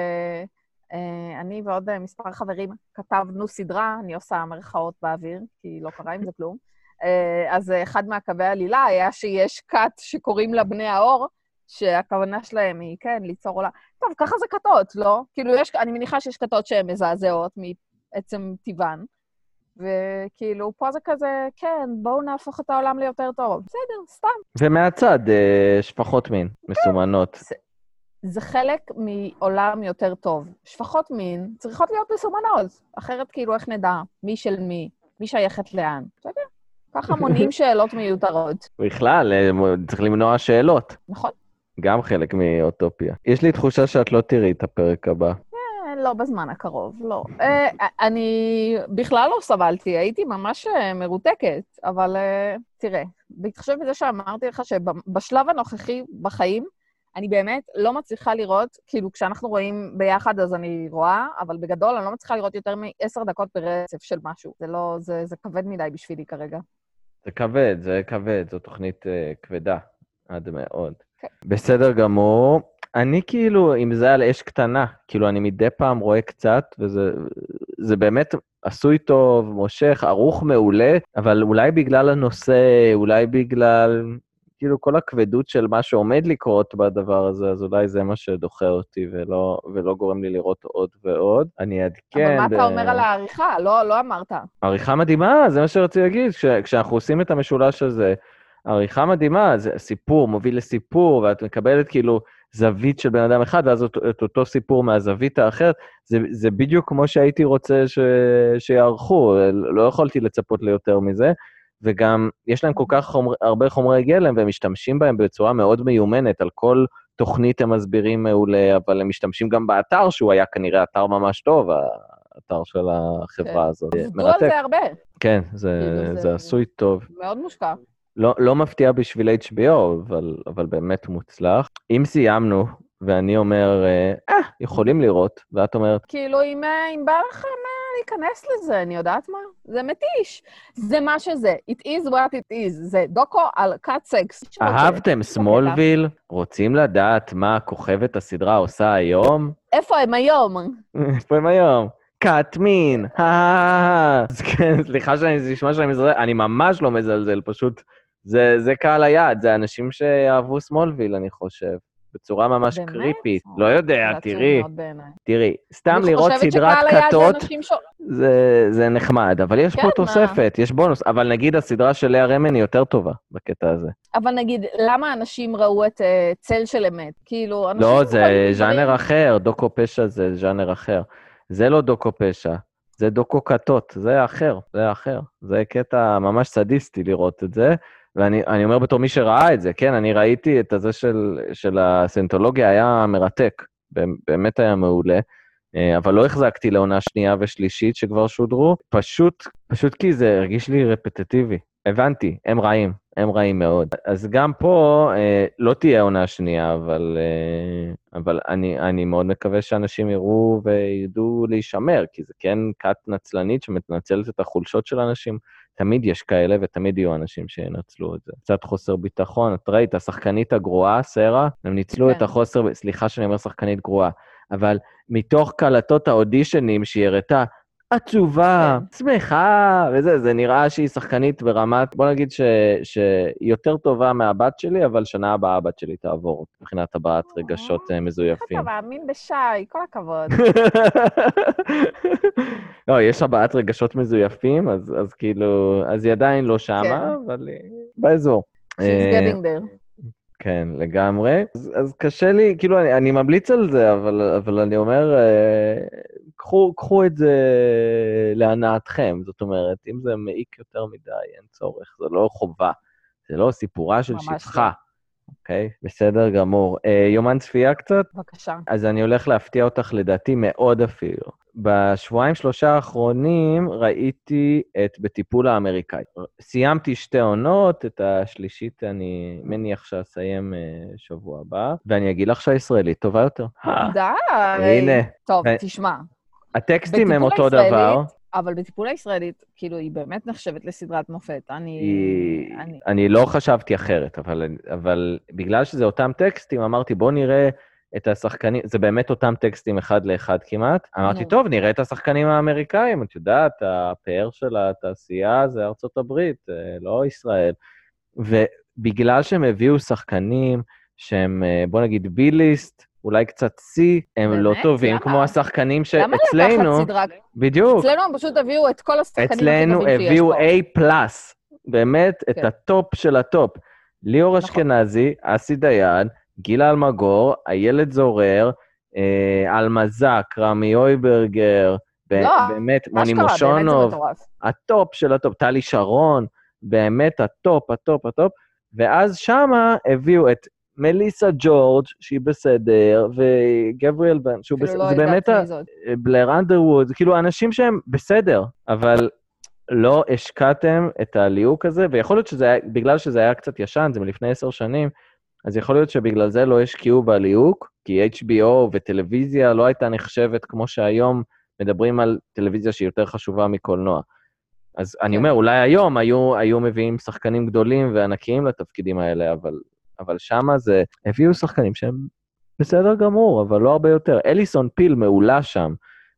Speaker 1: אני ועוד מספר חברים כתבנו סדרה, אני עושה מרכאות באוויר, כי לא קרה עם זה כלום. אז אחד מהקווי העלילה היה שיש כת שקוראים לה בני האור, שהכוונה שלהם היא, כן, ליצור עולה. טוב, ככה זה כתות, לא? כאילו, יש, אני מניחה שיש כתות שהן מזעזעות מעצם טבען, וכאילו, פה זה כזה, כן, בואו נהפוך את העולם ליותר טוב. בסדר, סתם.
Speaker 2: ומהצד, שפחות מין, מסומנות.
Speaker 1: זה חלק מעולם יותר טוב. שפחות מין צריכות להיות מסומנות, אחרת כאילו איך נדע מי של מי, מי שייכת לאן. אתה יודע, ככה מונים שאלות מיותרות.
Speaker 2: בכלל, צריך למנוע שאלות.
Speaker 1: נכון.
Speaker 2: גם חלק מאוטופיה. יש לי תחושה שאת לא תראי את הפרק הבא.
Speaker 1: לא בזמן הקרוב, לא. אני בכלל לא סבלתי, הייתי ממש מרותקת, אבל תראה, בהתחשב בזה שאמרתי לך שבשלב הנוכחי בחיים, אני באמת לא מצליחה לראות, כאילו כשאנחנו רואים ביחד אז אני רואה, אבל בגדול אני לא מצליחה לראות יותר מעשר דקות ברצף של משהו. זה לא, זה, זה כבד מדי בשבילי כרגע.
Speaker 2: זה כבד, זה כבד, זו תוכנית uh, כבדה, עד מאוד. Okay. בסדר גמור. אני כאילו, אם זה על אש קטנה, כאילו אני מדי פעם רואה קצת, וזה זה באמת עשוי טוב, מושך, ערוך מעולה, אבל אולי בגלל הנושא, אולי בגלל... כאילו כל הכבדות של מה שעומד לקרות בדבר הזה, אז אולי זה מה שדוחה אותי ולא, ולא גורם לי לראות עוד ועוד. אני אעדכן...
Speaker 1: אבל מה ב... אתה אומר על העריכה? לא, לא אמרת.
Speaker 2: עריכה מדהימה, זה מה שרציתי להגיד. כש, כשאנחנו עושים את המשולש הזה, עריכה מדהימה, זה סיפור, מוביל לסיפור, ואת מקבלת כאילו זווית של בן אדם אחד, ואז את אותו סיפור מהזווית האחרת. זה, זה בדיוק כמו שהייתי רוצה ש, שיערכו, לא יכולתי לצפות ליותר מזה. וגם יש להם כל כך חומר, הרבה חומרי גלם, והם משתמשים בהם בצורה מאוד מיומנת, על כל תוכנית הם מסבירים מעולה, אבל הם משתמשים גם באתר, שהוא היה כנראה אתר ממש טוב, האתר של החברה הזאת.
Speaker 1: עבדו על זה הרבה.
Speaker 2: כן, זה, זה, זה עשוי טוב.
Speaker 1: מאוד מושקע.
Speaker 2: לא, לא מפתיע בשביל אייץ' בי או, אבל, אבל באמת מוצלח. אם סיימנו, ואני אומר, אה, יכולים לראות, ואת אומרת...
Speaker 1: כאילו, אם, אם בא לכם להיכנס לזה, אני יודעת מה? זה מתיש. זה מה שזה. It is what it is. זה דוקו על קאט סקס.
Speaker 2: אהבתם סמולוויל? רוצים לדעת מה כוכבת הסדרה עושה היום?
Speaker 1: איפה הם היום?
Speaker 2: איפה הם היום? קאט מין. אז כן, סליחה שאני נשמע שאני מזלזל, אני ממש לא מזלזל, פשוט זה קהל היעד, זה אנשים שאהבו סמולוויל, אני חושב. בצורה ממש קריפית. לא יודע, תראי. תראי, סתם לראות סדרת כתות, זה נחמד, אבל יש פה תוספת, יש בונוס, אבל נגיד הסדרה של לאה רמן היא יותר טובה בקטע הזה.
Speaker 1: אבל נגיד, למה אנשים ראו את צל של אמת? כאילו,
Speaker 2: לא, זה ז'אנר אחר, דוקו פשע זה ז'אנר אחר. זה לא דוקו פשע, זה דוקו כתות, זה אחר, זה אחר. זה קטע ממש סדיסטי לראות את זה, ואני אני אומר בתור מי שראה את זה, כן, אני ראיתי את הזה של, של הסנטולוגיה, היה מרתק, באמת היה מעולה, אבל לא החזקתי לעונה שנייה ושלישית שכבר שודרו, פשוט, פשוט כי זה הרגיש לי רפטטיבי. הבנתי, הם רעים, הם רעים מאוד. אז גם פה לא תהיה עונה שנייה, אבל, אבל אני, אני מאוד מקווה שאנשים יראו וידעו להישמר, כי זה כן קאט נצלנית שמתנצלת את החולשות של אנשים, תמיד יש כאלה ותמיד יהיו אנשים שינצלו את זה. קצת חוסר ביטחון, את ראית, השחקנית הגרועה, סרה, הם ניצלו כן. את החוסר, סליחה שאני אומר שחקנית גרועה, אבל מתוך קלטות האודישנים שהיא הראתה, עצובה, שמחה, וזה, זה נראה שהיא שחקנית ברמת, בוא נגיד ש, שהיא יותר טובה מהבת שלי, אבל שנה הבאה הבת שלי תעבור, מבחינת הבעת רגשות מזויפים.
Speaker 1: איך אתה מאמין בשי, כל הכבוד.
Speaker 2: לא, יש הבעת רגשות מזויפים, אז, אז כאילו, אז היא עדיין לא שמה, אבל באזור.
Speaker 1: She's getting there.
Speaker 2: כן, לגמרי. אז, אז קשה לי, כאילו, אני, אני ממליץ על זה, אבל, אבל אני אומר, אה, קחו, קחו את זה להנאתכם. זאת אומרת, אם זה מעיק יותר מדי, אין צורך, זה לא חובה. זה לא סיפורה של שפחה. אוקיי, בסדר גמור. אה, יומן צפייה קצת?
Speaker 1: בבקשה.
Speaker 2: אז אני הולך להפתיע אותך לדעתי מאוד אפילו. בשבועיים שלושה האחרונים ראיתי את בטיפול האמריקאי. סיימתי שתי עונות, את השלישית אני מניח שאסיים שבוע הבא, ואני אגיד לך שהישראלית טובה יותר.
Speaker 1: די.
Speaker 2: הנה.
Speaker 1: טוב, תשמע.
Speaker 2: הטקסטים הם אותו דבר.
Speaker 1: אבל בטיפול הישראלית, כאילו, היא באמת נחשבת לסדרת מופת. אני...
Speaker 2: היא...
Speaker 1: אני...
Speaker 2: אני לא חשבתי אחרת, אבל, אבל בגלל שזה אותם טקסטים, אמרתי, בוא נראה את השחקנים, זה באמת אותם טקסטים אחד לאחד כמעט. אמרתי, טוב, נראה את השחקנים האמריקאים, את יודעת, הפאר של התעשייה זה ארצות הברית, לא ישראל. ובגלל שהם הביאו שחקנים שהם, בוא נגיד, בי-ליסט, אולי קצת C, הם לא טובים, כמו השחקנים שאצלנו...
Speaker 1: למה לקחת סדרה?
Speaker 2: בדיוק.
Speaker 1: אצלנו הם פשוט הביאו את כל השחקנים הכי
Speaker 2: אצלנו
Speaker 1: טובים שיש
Speaker 2: הביאו
Speaker 1: פה.
Speaker 2: A פלאס, באמת את הטופ של הטופ. ליאור אשכנזי, אסי דיין, גילה אלמגור, איילת זורר, אלמזק, רמי אויברגר, באמת, מוני מושונוב, הטופ של הטופ, טלי שרון, באמת הטופ, הטופ, הטופ, ואז שמה הביאו את מליסה ג'ורג' שהיא בסדר, וגבריאל בן, שהוא בסדר, זה באמת בלר אנדרווד, כאילו אנשים שהם בסדר, אבל לא השקעתם את הליהוק הזה, ויכול להיות שזה היה, בגלל שזה היה קצת ישן, זה מלפני עשר שנים, אז יכול להיות שבגלל זה לא השקיעו בליהוק, כי אייץ' בי או וטלוויזיה לא הייתה נחשבת כמו שהיום מדברים על טלוויזיה שהיא יותר חשובה מקולנוע. אז אני אומר, אולי היום היו, היו מביאים שחקנים גדולים וענקיים לתפקידים האלה, אבל, אבל שמה זה, הביאו שחקנים שהם בסדר גמור, אבל לא הרבה יותר. אליסון פיל מעולה שם,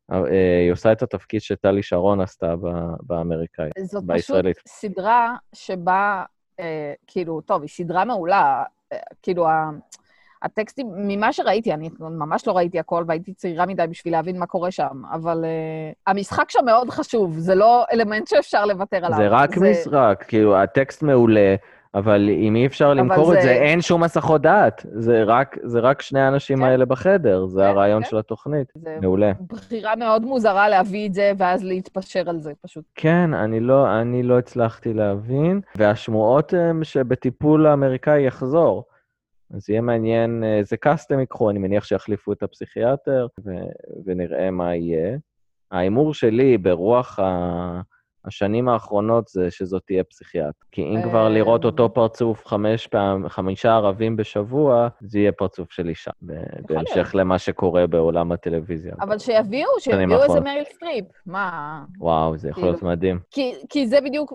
Speaker 2: היא עושה את התפקיד שטלי שרון עשתה באמריקאי,
Speaker 1: זאת
Speaker 2: בישראלית.
Speaker 1: פשוט סדרה שבה, אה, כאילו, טוב, היא סדרה מעולה, אה, כאילו, הטקסטים, ממה שראיתי, אני ממש לא ראיתי הכל, והייתי צעירה מדי בשביל להבין מה קורה שם, אבל uh, המשחק שם מאוד חשוב, זה לא אלמנט שאפשר לוותר עליו.
Speaker 2: זה רק זה... משחק, כאילו, הטקסט מעולה, אבל אם אי אפשר למכור זה... את זה, אין שום מסכות דעת, זה רק, זה רק שני האנשים כן. האלה בחדר, זה כן, הרעיון כן. של התוכנית, זה מעולה.
Speaker 1: בחירה מאוד מוזרה להביא את זה, ואז להתפשר על זה, פשוט.
Speaker 2: כן, אני לא, אני לא הצלחתי להבין, והשמועות הם שבטיפול האמריקאי יחזור, אז יהיה מעניין, זה קאסטם יקחו, אני מניח שיחליפו את הפסיכיאטר, ו- ונראה מה יהיה. האימור שלי ברוח ה- השנים האחרונות זה שזאת תהיה פסיכיאטר. כי אם כבר לראות אותו פרצוף חמש פעם, חמישה ערבים בשבוע, זה יהיה פרצוף של אישה, בהמשך למה שקורה בעולם הטלוויזיה.
Speaker 1: אבל שיביאו, שיביאו איזה מריל סטריפ, מה?
Speaker 2: וואו, זה יכול להיות מדהים.
Speaker 1: כי, כי זה בדיוק,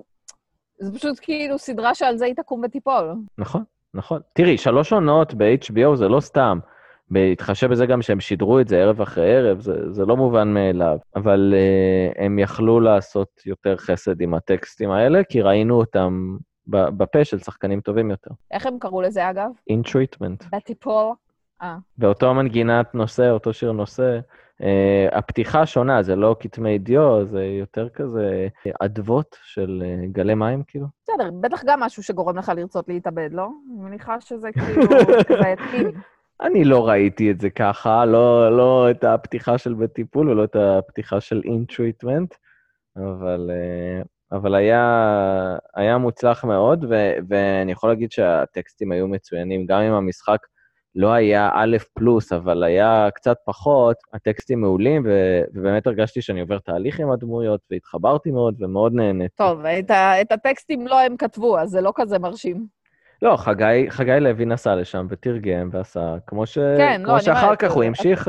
Speaker 1: זה פשוט כאילו סדרה שעל זה היא תקום ותיפול.
Speaker 2: נכון. נכון. תראי, שלוש עונות ב-אייץ' בי או זה לא סתם. בהתחשב בזה גם שהם שידרו את זה ערב אחרי ערב, זה, זה לא מובן מאליו. אבל uh, הם יכלו לעשות יותר חסד עם הטקסטים האלה, כי ראינו אותם בפה של שחקנים טובים יותר.
Speaker 1: איך הם קראו לזה אגב?
Speaker 2: In treatment.
Speaker 1: בטיפול. אה.
Speaker 2: באותו מנגינת נושא, אותו שיר נושא. Uh, הפתיחה שונה, זה לא כתמי דיו, זה יותר כזה עדבות של uh, גלי מים, כאילו.
Speaker 1: בסדר, בטח גם משהו שגורם לך לרצות להתאבד, לא? אני מניחה שזה כאילו כזה יתאים.
Speaker 2: אני לא ראיתי את זה ככה, לא, לא את הפתיחה של בטיפול, ולא את הפתיחה של in treatment, אבל, uh, אבל היה, היה מוצלח מאוד, ו, ואני יכול להגיד שהטקסטים היו מצוינים, גם אם המשחק לא היה א' פלוס, אבל היה קצת פחות, הטקסטים מעולים, ו- ובאמת הרגשתי שאני עובר תהליך עם הדמויות, והתחברתי מאוד ומאוד נהנית.
Speaker 1: טוב, את, ה- את הטקסטים לא הם כתבו, אז זה לא כזה מרשים.
Speaker 2: לא, חגי, חגי לוי נסע לשם ותרגם ועשה, כמו, ש... כן, כמו לא, שאחר כך הוא המשיך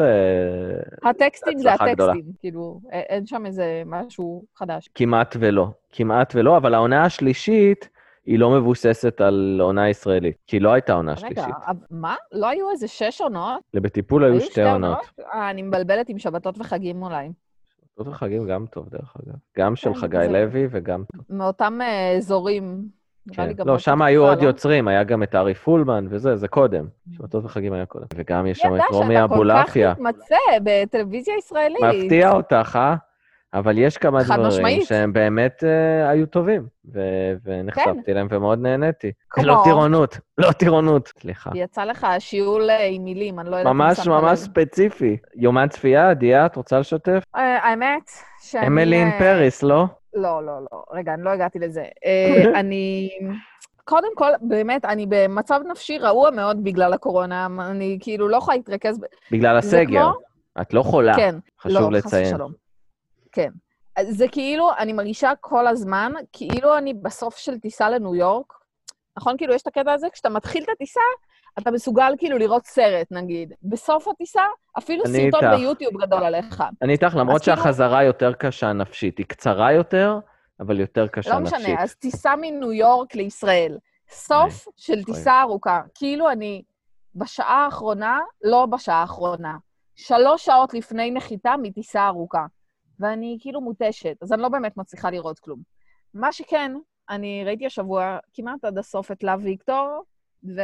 Speaker 1: הטקסטים זה הטקסטים, גדולה. כאילו, אין שם איזה משהו חדש.
Speaker 2: כמעט ולא, כמעט ולא, אבל העונה השלישית, היא לא מבוססת על עונה ישראלית, כי לא הייתה עונה שלישית.
Speaker 1: רגע, מה? לא היו איזה שש עונות?
Speaker 2: לבטיפול היו שתי עונות.
Speaker 1: אה, אני מבלבלת עם שבתות וחגים אולי.
Speaker 2: שמות וחגים גם טוב, דרך אגב. גם של
Speaker 1: כן,
Speaker 2: חגי
Speaker 1: זה-
Speaker 2: לוי וגם טוב.
Speaker 1: מאותם אה, אזורים. נראה לי
Speaker 2: כן.
Speaker 1: גם
Speaker 2: לא,
Speaker 1: באותה
Speaker 2: שם היו
Speaker 1: תקופה,
Speaker 2: עוד
Speaker 1: לא?
Speaker 2: יוצרים, היה גם את ארי פולמן וזה, זה קודם. שמות וחגים היה קודם. וגם יש
Speaker 1: מי
Speaker 2: שם
Speaker 1: ידע
Speaker 2: את רומי
Speaker 1: שאתה כל כך
Speaker 2: אבולעפיה.
Speaker 1: מתמצא בטלוויזיה ישראלית?
Speaker 2: מפתיע אותך, אה? אבל יש כמה
Speaker 1: חד
Speaker 2: דברים
Speaker 1: משמעית.
Speaker 2: שהם באמת uh, היו טובים, ו- ונחשפתי להם ומאוד נהניתי.
Speaker 1: כמו?
Speaker 2: לא טירונות, לא טירונות. סליחה.
Speaker 1: יצא לך שיעול אה, עם מילים, אני לא יודעת אם
Speaker 2: ממש
Speaker 1: שמת
Speaker 2: ממש
Speaker 1: לב.
Speaker 2: ספציפי. יומן צפייה, דיה, את רוצה לשתף?
Speaker 1: אה, האמת שאני...
Speaker 2: אמילי אין
Speaker 1: אה,
Speaker 2: פריס, לא?
Speaker 1: לא, לא, לא. רגע, אני לא הגעתי לזה. אה, אני... קודם כל, באמת, אני במצב נפשי רעוע מאוד בגלל הקורונה. אני כאילו לא יכולה להתרכז... ב...
Speaker 2: בגלל
Speaker 1: זה
Speaker 2: הסגר.
Speaker 1: כמו-
Speaker 2: את לא חולה,
Speaker 1: כן.
Speaker 2: חשוב
Speaker 1: לא, חס
Speaker 2: לציין.
Speaker 1: ושלום. כן. אז זה כאילו, אני מרגישה כל הזמן, כאילו אני בסוף של טיסה לניו יורק. נכון? כאילו, יש את הקטע הזה, כשאתה מתחיל את הטיסה, אתה מסוגל כאילו לראות סרט, נגיד. בסוף הטיסה, אפילו
Speaker 2: אני
Speaker 1: סרטון
Speaker 2: איתך.
Speaker 1: ביוטיוב גדול עליך.
Speaker 2: אני איתך, למרות
Speaker 1: אז כאילו-
Speaker 2: שהחזרה יותר קשה נפשית. היא קצרה יותר, אבל יותר קשה
Speaker 1: לא
Speaker 2: נפשית.
Speaker 1: משנה, אז טיסה מניו יורק לישראל. סוף של
Speaker 2: אוי.
Speaker 1: טיסה ארוכה. כאילו אני בשעה האחרונה, לא בשעה האחרונה, שלוש שעות לפני נחיתה מטיסה ארוכה. ואני כאילו מותשת, אז אני לא באמת מצליחה לראות כלום. מה שכן, אני ראיתי השבוע כמעט עד הסוף את לאב ויקטור, ו...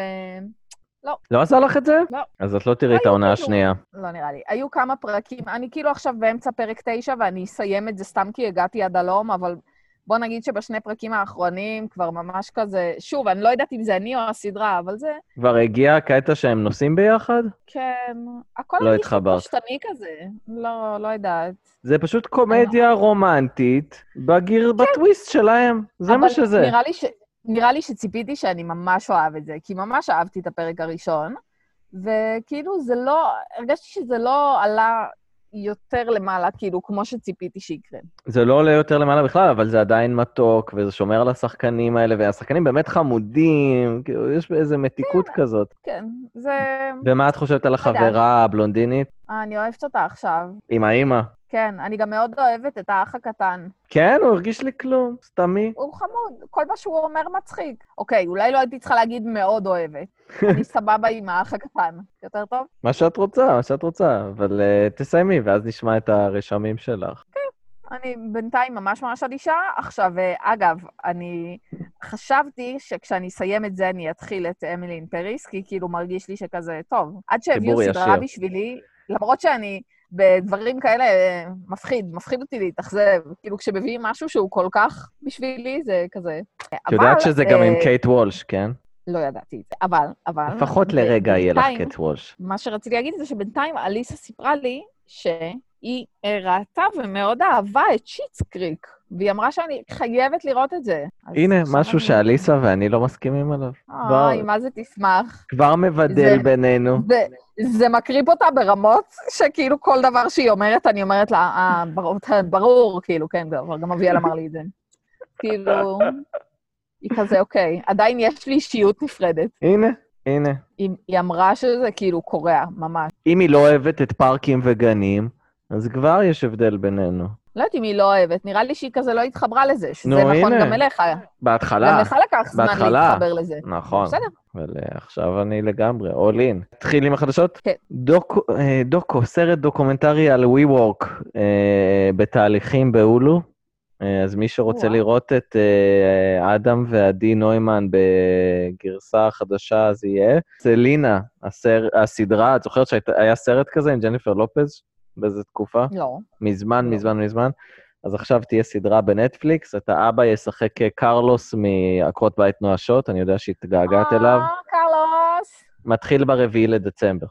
Speaker 2: לא עשה לך את זה?
Speaker 1: לא.
Speaker 2: אז את לא תראי
Speaker 1: לא
Speaker 2: את
Speaker 1: היו
Speaker 2: העונה
Speaker 1: כאילו-
Speaker 2: השנייה.
Speaker 1: לא נראה לי. היו כמה פרקים, אני כאילו עכשיו באמצע פרק תשע, ואני אסיים את זה סתם כי הגעתי עד הלום, אבל בוא נגיד שבשני פרקים האחרונים כבר ממש כזה... שוב, אני לא יודעת אם זה אני או הסדרה, אבל זה...
Speaker 2: כבר הגיע הקטע שהם נוסעים ביחד?
Speaker 1: כן... הכל
Speaker 2: לא
Speaker 1: הרגיש לי
Speaker 2: התחברת.
Speaker 1: פשטני כזה. לא, לא יודעת.
Speaker 2: זה פשוט קומדיה רומנטית בגיר, בטוויסט שלהם. זה מה
Speaker 1: אבל
Speaker 2: שזה.
Speaker 1: נראה לי ש... נראה לי שציפיתי שאני ממש אוהב את זה, כי ממש אהבתי את הפרק הראשון, וכאילו זה לא... הרגשתי שזה לא עלה יותר למעלה, כאילו, כמו שציפיתי שיקרה.
Speaker 2: זה לא עולה יותר למעלה בכלל, אבל זה עדיין מתוק, וזה שומר על השחקנים האלה, והשחקנים באמת חמודים, כאילו, יש איזו מתיקות כזאת.
Speaker 1: כן, זה...
Speaker 2: ומה את חושבת על החברה הבלונדינית?
Speaker 1: אה, אני אוהבת אותה עכשיו.
Speaker 2: עם האמא.
Speaker 1: כן, אני גם מאוד אוהבת את האח הקטן.
Speaker 2: כן, הוא הרגיש לי כלום, סתמי.
Speaker 1: הוא חמוד, כל מה שהוא אומר מצחיק. אוקיי, אולי לא הייתי צריכה להגיד מאוד אוהבת. אני סבבה עם האח הקטן. יותר טוב?
Speaker 2: מה שאת רוצה, מה שאת רוצה, אבל uh, תסיימי, ואז נשמע את הרשמים שלך.
Speaker 1: אני בינתיים ממש ממש אדישה. עכשיו, אגב, אני חשבתי שכשאני אסיים את זה, אני אתחיל את אמילי אין פריס, כי כאילו מרגיש לי שכזה, טוב, עד שהביאו
Speaker 2: חיבור
Speaker 1: סדרה
Speaker 2: ישיר.
Speaker 1: בשבילי, למרות שאני בדברים כאלה מפחיד, מפחיד אותי להתאכזב. כאילו, כשמביאים משהו שהוא כל כך בשבילי, זה כזה...
Speaker 2: את יודעת שזה גם עם
Speaker 1: אה,
Speaker 2: קייט וולש, כן?
Speaker 1: לא ידעתי את זה, אבל... אבל
Speaker 2: לפחות לרגע יהיה לך
Speaker 1: בינתיים-
Speaker 2: קייט וולש.
Speaker 1: מה שרציתי להגיד זה שבינתיים אליסה סיפרה לי שהיא ראתה ומאוד אהבה את שיטס קריק, והיא אמרה שאני חייבת לראות את זה. אז
Speaker 2: הנה,
Speaker 1: עכשיו
Speaker 2: משהו
Speaker 1: אני-
Speaker 2: שאליסה ואני לא מסכימים עליו. כבר-
Speaker 1: אוי, מה זה תשמח.
Speaker 2: כבר מבדל
Speaker 1: זה-
Speaker 2: בינינו.
Speaker 1: זה, זה מקריב אותה ברמות שכאילו כל דבר שהיא אומרת, אני אומרת לה, אה, ברור, ברור, כאילו, כן, כבר גם אביאל אמר לי את זה. כאילו, היא כזה, אוקיי, עדיין יש לי אישיות נפרדת.
Speaker 2: הנה, הנה.
Speaker 1: היא, היא אמרה שזה כאילו קורע, ממש.
Speaker 2: אם היא לא אוהבת את פארקים וגנים, אז כבר יש הבדל בינינו.
Speaker 1: לא יודעת אם היא לא אוהבת, נראה לי שהיא כזה לא התחברה לזה, שזה
Speaker 2: נו,
Speaker 1: נכון
Speaker 2: הנה.
Speaker 1: גם אליך.
Speaker 2: בהתחלה.
Speaker 1: גם לך לקח זמן
Speaker 2: בהתחלה.
Speaker 1: להתחבר לזה.
Speaker 2: נכון.
Speaker 1: בסדר.
Speaker 2: אבל uh, עכשיו אני לגמרי, all in. תתחיל עם החדשות?
Speaker 1: כן.
Speaker 2: דוקו, אה, דוקו, סרט דוקומנטרי על WeWork אה, בתהליכים בהולו. אה, אז מי שרוצה
Speaker 1: וואו.
Speaker 2: לראות את אה, אדם ועדי נוימן בגרסה חדשה, אז יהיה. סלינה, הסר, הסדרה, את זוכרת שהיה סרט כזה עם ג'ניפר לופז באיזו תקופה?
Speaker 1: לא.
Speaker 2: מזמן,
Speaker 1: לא.
Speaker 2: מזמן, מזמן. אז עכשיו תהיה סדרה בנטפליקס, את האבא ישחק קרלוס מעקרות בית נואשות, אני יודע שהתגעגעת אליו.
Speaker 1: אה, קרלוס.
Speaker 2: מתחיל ברביעי לדצמבר.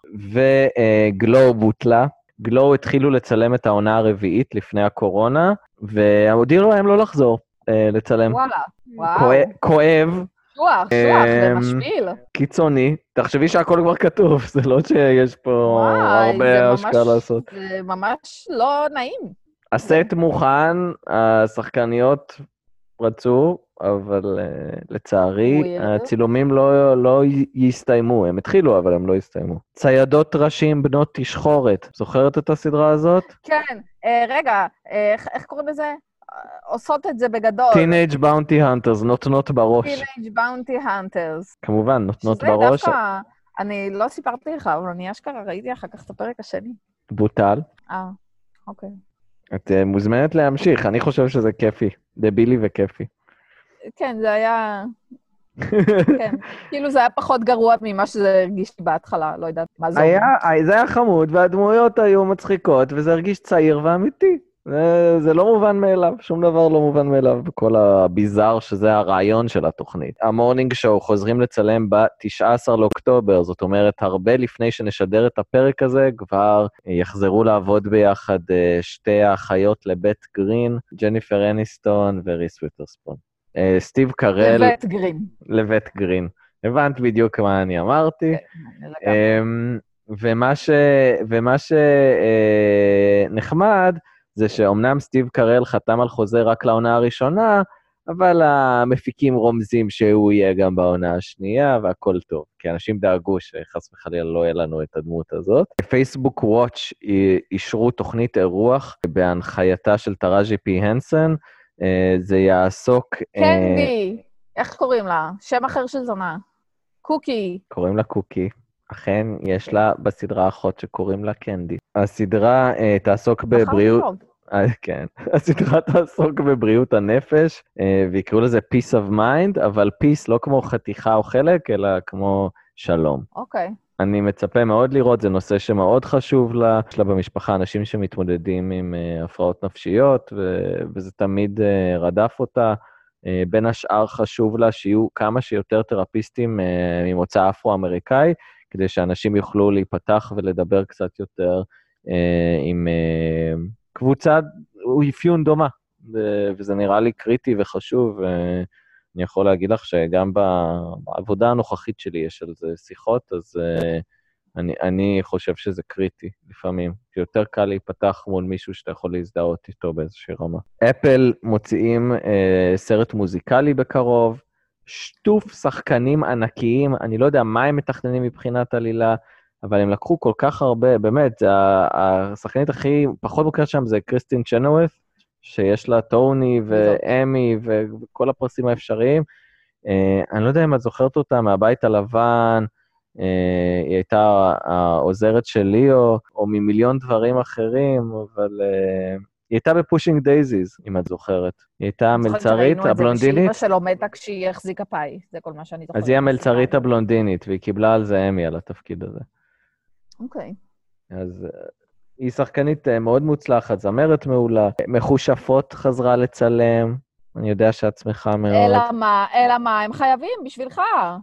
Speaker 2: וגלו בוטלה. גלו התחילו לצלם את העונה הרביעית לפני הקורונה, והודיעו להם לא לחזור אה, לצלם.
Speaker 1: וואלה. וואו.
Speaker 2: כואב, כואב,
Speaker 1: שוח, שוח, זה
Speaker 2: אמ,
Speaker 1: משפיל.
Speaker 2: קיצוני. תחשבי שהכל כבר כתוב, זה לא שיש פה
Speaker 1: וואי, זה
Speaker 2: הרבה
Speaker 1: ממש-
Speaker 2: השקעה לעשות.
Speaker 1: זה ממש לא נעים.
Speaker 2: הסט מוכן, השחקניות רצו, אבל uh, לצערי,
Speaker 1: ווירד.
Speaker 2: הצילומים לא, לא י- יסתיימו. הם התחילו, אבל הם לא יסתיימו. ציידות ראשים בנות תשחורת. זוכרת את הסדרה הזאת?
Speaker 1: כן, אה, רגע, אה, איך- איך קוראים לזה? אה, עושות את זה בגדול.
Speaker 2: Teenage Bounty Hunters, נותנות בראש.
Speaker 1: Teenage Bounty Hunters.
Speaker 2: כמובן, נותנות
Speaker 1: שזה
Speaker 2: בראש.
Speaker 1: דווקא, אני לא סיפרתי לך, אבל אני אשכרה ראיתי אחר כך את הפרק השני.
Speaker 2: בוטל.
Speaker 1: אה, אוקיי.
Speaker 2: את אה, מוזמנת להמשיך, אני חושב שזה כיפי, דבילי וכיפי.
Speaker 1: כן, זה היה... כן, כאילו זה היה פחות גרוע ממה שזה הרגיש לי בהתחלה, לא יודעת מה זה אומר.
Speaker 2: היה, זה היה חמוד, והדמויות היו מצחיקות, וזה הרגיש צעיר ואמיתי. זה, זה לא מובן מאליו, שום דבר לא מובן מאליו, בכל הביזר שזה הרעיון של התוכנית. המורנינג שואו חוזרים לצלם ב-תשעה עשר לאוקטובר, זאת אומרת, הרבה לפני שנשדר את הפרק הזה, כבר יחזרו לעבוד ביחד שתי האחיות לבית גרין, ג'ניפר אניסטון וריס ווית'רספון. סטיב קרל...
Speaker 1: לבית גרין.
Speaker 2: לבית גרין. הבנת בדיוק מה אני אמרתי. ומה ש... ומה שנחמד, זה שאומנם סטיב קרל חתם על חוזה רק לעונה הראשונה, אבל המפיקים רומזים שהוא יהיה גם בעונה השנייה, והכל טוב, כי אנשים דאגו שחס וחלילה לא יהיה לנו את הדמות הזאת. פייסבוק וואץ' אישרו תוכנית אירוח בהנחייתה של טראז'י פי הנסן, זה יעסוק...
Speaker 1: קנדי, איך קוראים לה? שם אחר של זונה. קוקי.
Speaker 2: קוראים לה קוקי. אכן, יש לה בסדרה אחות שקוראים לה קנדי. הסדרה uh, תעסוק בבריאות... Uh, כן, הסדרה תעסוק בבריאות הנפש, uh, ויקראו לזה peace of mind, אבל peace לא כמו חתיכה או חלק, אלא כמו שלום.
Speaker 1: אוקיי. Okay.
Speaker 2: אני מצפה מאוד לראות, זה נושא שמאוד חשוב לה, יש לה במשפחה אנשים שמתמודדים עם uh, הפרעות נפשיות, ו- וזה תמיד uh, רדף אותה. Uh, בין השאר חשוב לה שיהיו כמה שיותר תרפיסטים uh, ממוצא אפרו-אמריקאי, כדי שאנשים יוכלו להיפתח ולדבר קצת יותר אה, עם אה, קבוצה, הוא אפיון דומה, ו- וזה נראה לי קריטי וחשוב, ואני יכול להגיד לך שגם בעבודה הנוכחית שלי יש על זה שיחות, אז אה, אני, אני חושב שזה קריטי לפעמים, כי יותר קל להיפתח מול מישהו שאתה יכול להזדהות איתו באיזושהי רמה. אפל מוציאים אה, סרט מוזיקלי בקרוב, שטוף שחקנים ענקיים, אני לא יודע מה הם מתכננים מבחינת עלילה, אבל הם לקחו כל כך הרבה, באמת, השחקנית הכי פחות מוכרת שם זה קריסטין צ'נווית, שיש לה טוני ואמי וכל הפרסים האפשריים. אני לא יודע אם את זוכרת אותה מהבית הלבן, היא הייתה העוזרת של ליאו, או ממיליון דברים אחרים, אבל... היא הייתה בפושינג דייזיז, אם את זוכרת. היא הייתה המלצרית הבלונדינית.
Speaker 1: ושאימא שלו מתה כשהיא החזיקה פאי, זה כל מה שאני זוכרת.
Speaker 2: אז היא המלצרית הבלונדינית, והיא קיבלה על זה אמי, על התפקיד הזה.
Speaker 1: אוקיי.
Speaker 2: אז היא שחקנית מאוד מוצלחת, זמרת מעולה, מחושפות חזרה לצלם, אני יודע שאת שמחה מאוד.
Speaker 1: אלא מה, אלא מה, הם חייבים בשבילך.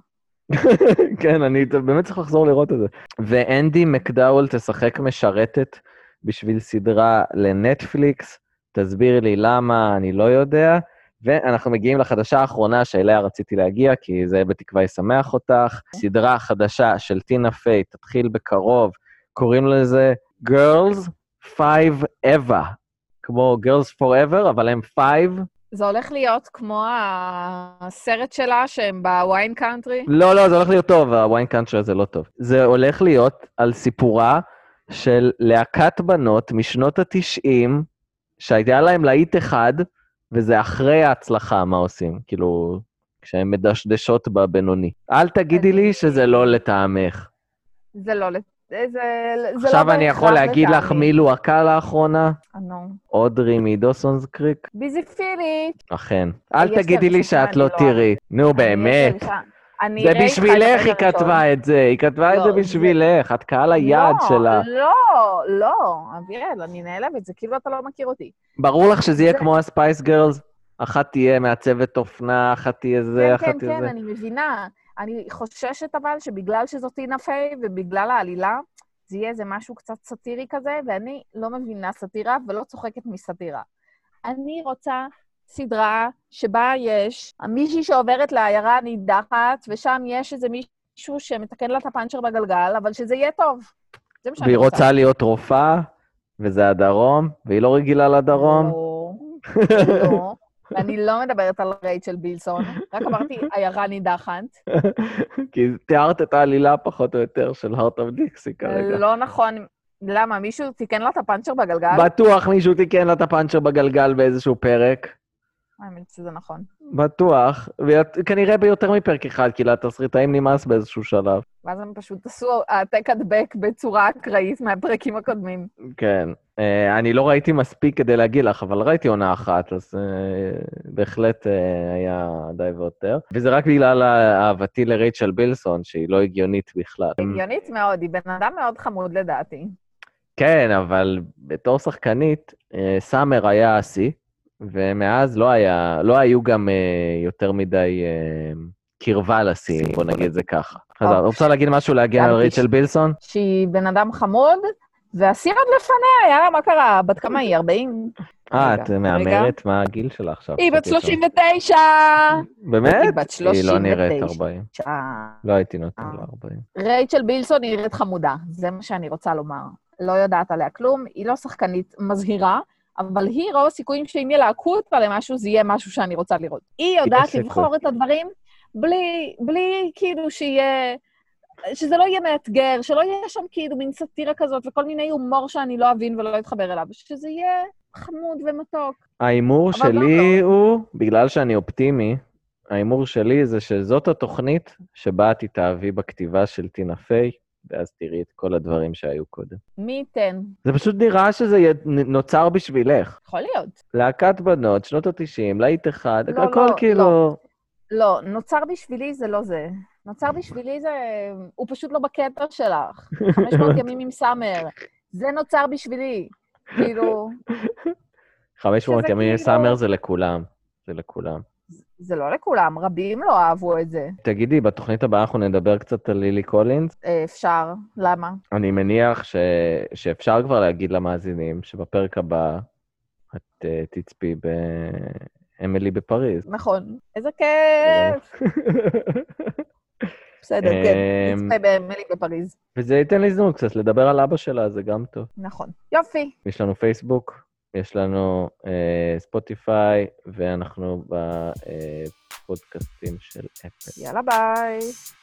Speaker 2: כן, אני באמת צריך לחזור לראות את זה. ואנדי מקדאוול תשחק משרתת, בשביל סדרה לנטפליקס, תסביר לי למה, אני לא יודע, ואנחנו מגיעים לחדשה האחרונה שאליה רציתי להגיע, כי זה בתקווה ישמח אותך, סדרה חדשה של טינה פיי, תתחיל בקרוב, קוראים לזה Girls Five Ever, כמו Girls Forever, אבל הם Five.
Speaker 1: זה הולך להיות כמו הסרט שלה שהם בוויין קאנטרי?
Speaker 2: לא, לא, זה הולך להיות טוב, הוויין קאנטרי הזה לא טוב. זה הולך להיות על סיפורה, של להקת בנות משנות ה-תשעים, שהייתה להם להיט אחד, וזה אחרי ההצלחה, מה עושים? כאילו, כשהן מדשדשות בבינוני. אל תגידי לי שזה לא לטעמך.
Speaker 1: זה לא לטעמך.
Speaker 2: עכשיו אני יכול להגיד לך מי לוהקה לאחרונה?
Speaker 1: נו.
Speaker 2: אודרי מדוסונס קריק?
Speaker 1: ביזי פילית.
Speaker 2: אכן. אל תגידי לי שאת לא תראי. נו, באמת. זה בשבילך היא כתבה את זה, היא כתבה את זה בשבילך, את קהל היעד שלה.
Speaker 1: לא, לא, אביאל, אני נעלבת, זה כאילו אתה לא מכיר אותי.
Speaker 2: ברור לך שזה יהיה כמו הספייס גרלס? אחת תהיה מעצבת אופנה, אחת תהיה זה, אחת תהיה זה.
Speaker 1: כן, כן, אני מבינה. אני חוששת אבל שבגלל שזאת טינה פיי ובגלל העלילה, זה יהיה איזה משהו קצת סאטירי כזה, ואני לא מבינה סאטירה ולא צוחקת מסאטירה. אני רוצה... סדרה שבה יש מישהי שעוברת לעיירה נידחת, ושם יש איזה מישהו שמתקן לה את הפאנצ'ר בגלגל, אבל שזה יהיה טוב. זה מה שאני
Speaker 2: והיא
Speaker 1: רוצה.
Speaker 2: רוצה להיות רופאה, וזה הדרום, והיא לא רגילה לדרום.
Speaker 1: לא, לא. ואני לא מדברת על רייצ'ל בילסון, רק אמרתי עיירה נידחת.
Speaker 2: כי תיארת את העלילה פחות או יותר של הארט אוף דיקסי כרגע.
Speaker 1: לא נכון. למה? מישהו תיקן לה את הפאנצ'ר בגלגל?
Speaker 2: בטוח מישהו תיקן לה את הפאנצ'ר בגלגל באיזשהו פרק.
Speaker 1: האמת שזה נכון.
Speaker 2: בטוח, וכנראה ביותר מפרק אחד, כי לתסריטאים נמאס באיזשהו שלב.
Speaker 1: ואז הם פשוט עשו העתק הדבק בצורה אקראית מהפרקים הקודמים.
Speaker 2: כן. אני לא ראיתי מספיק כדי להגיד לך, אבל ראיתי עונה אחת, אז בהחלט היה די ויותר. וזה רק בגלל אהבתי לרייצ'ל בילסון, שהיא לא הגיונית בכלל.
Speaker 1: הגיונית מאוד, היא בן אדם מאוד חמוד לדעתי.
Speaker 2: כן, אבל בתור שחקנית, סאמר היה השיא, ומאז לא היה, לא היו גם יותר מדי קרבה לשיא, בוא נגיד את זה ככה. אז את רוצה להגיד משהו להגן על רייצ'ל בילסון?
Speaker 1: שהיא בן אדם חמוד, והשיא עוד לפניה, יאללה, מה קרה? בת כמה היא? ארבעים?
Speaker 2: אה, את מהמרת? מה הגיל שלה עכשיו?
Speaker 1: היא בת שלושים ותשע!
Speaker 2: באמת?
Speaker 1: היא בת שלושים ותשע.
Speaker 2: היא לא נראית ארבעים. לא הייתי נותן לה ארבעים.
Speaker 1: רייצ'ל בילסון נראית חמודה, זה מה שאני רוצה לומר. לא יודעת עליה כלום, היא לא שחקנית מזהירה, אבל היא רוב הסיכויים שאם ילהקו אותה למשהו, זה יהיה משהו שאני רוצה לראות. היא יודעת לבחור את הדברים, בלי, בלי כאילו שיהיה, שזה לא יהיה מאתגר, שלא יהיה שם כאילו מין סאטירה כזאת, וכל מיני הומור שאני לא אבין ולא אתחבר אליו, שזה יהיה חמוד ומתוק.
Speaker 2: האימור שלי הוא, בגלל שאני אופטימי, האימור שלי זה שזאת התוכנית שבה את תתאהבי בכתיבה של טינה פיי, ואז תראי את כל הדברים שהיו קודם.
Speaker 1: מי ייתן?
Speaker 2: זה פשוט נראה שזה נוצר בשבילך.
Speaker 1: יכול להיות.
Speaker 2: להקת בנות, שנות ה-תשעים, להיט אחד,
Speaker 1: לא,
Speaker 2: הכל
Speaker 1: לא,
Speaker 2: כאילו...
Speaker 1: לא. לא, נוצר בשבילי זה לא זה. נוצר בשבילי זה... הוא פשוט לא בקטע שלך. חמש מאות ימים עם סאמר. זה נוצר בשבילי. כאילו...
Speaker 2: חמש מאות ימים עם סאמר זה לכולם. זה לכולם.
Speaker 1: זה לא לכולם, רבים לא אהבו את זה.
Speaker 2: תגידי, בתוכנית הבאה אנחנו נדבר קצת על לילי קולינס?
Speaker 1: אפשר, למה?
Speaker 2: אני מניח ש... שאפשר כבר להגיד למאזינים שבפרק הבא את uh, תצפי באמילי בפריז.
Speaker 1: נכון, איזה כיף! בסדר, כן, נצפה באמילי בפריז.
Speaker 2: וזה ייתן לי זמן קצת לדבר על אבא שלה, זה גם טוב.
Speaker 1: נכון, יופי.
Speaker 2: יש לנו פייסבוק, יש לנו אה, ספוטיפיי, ואנחנו בפודקאסטים של אפל.
Speaker 1: יאללה ביי.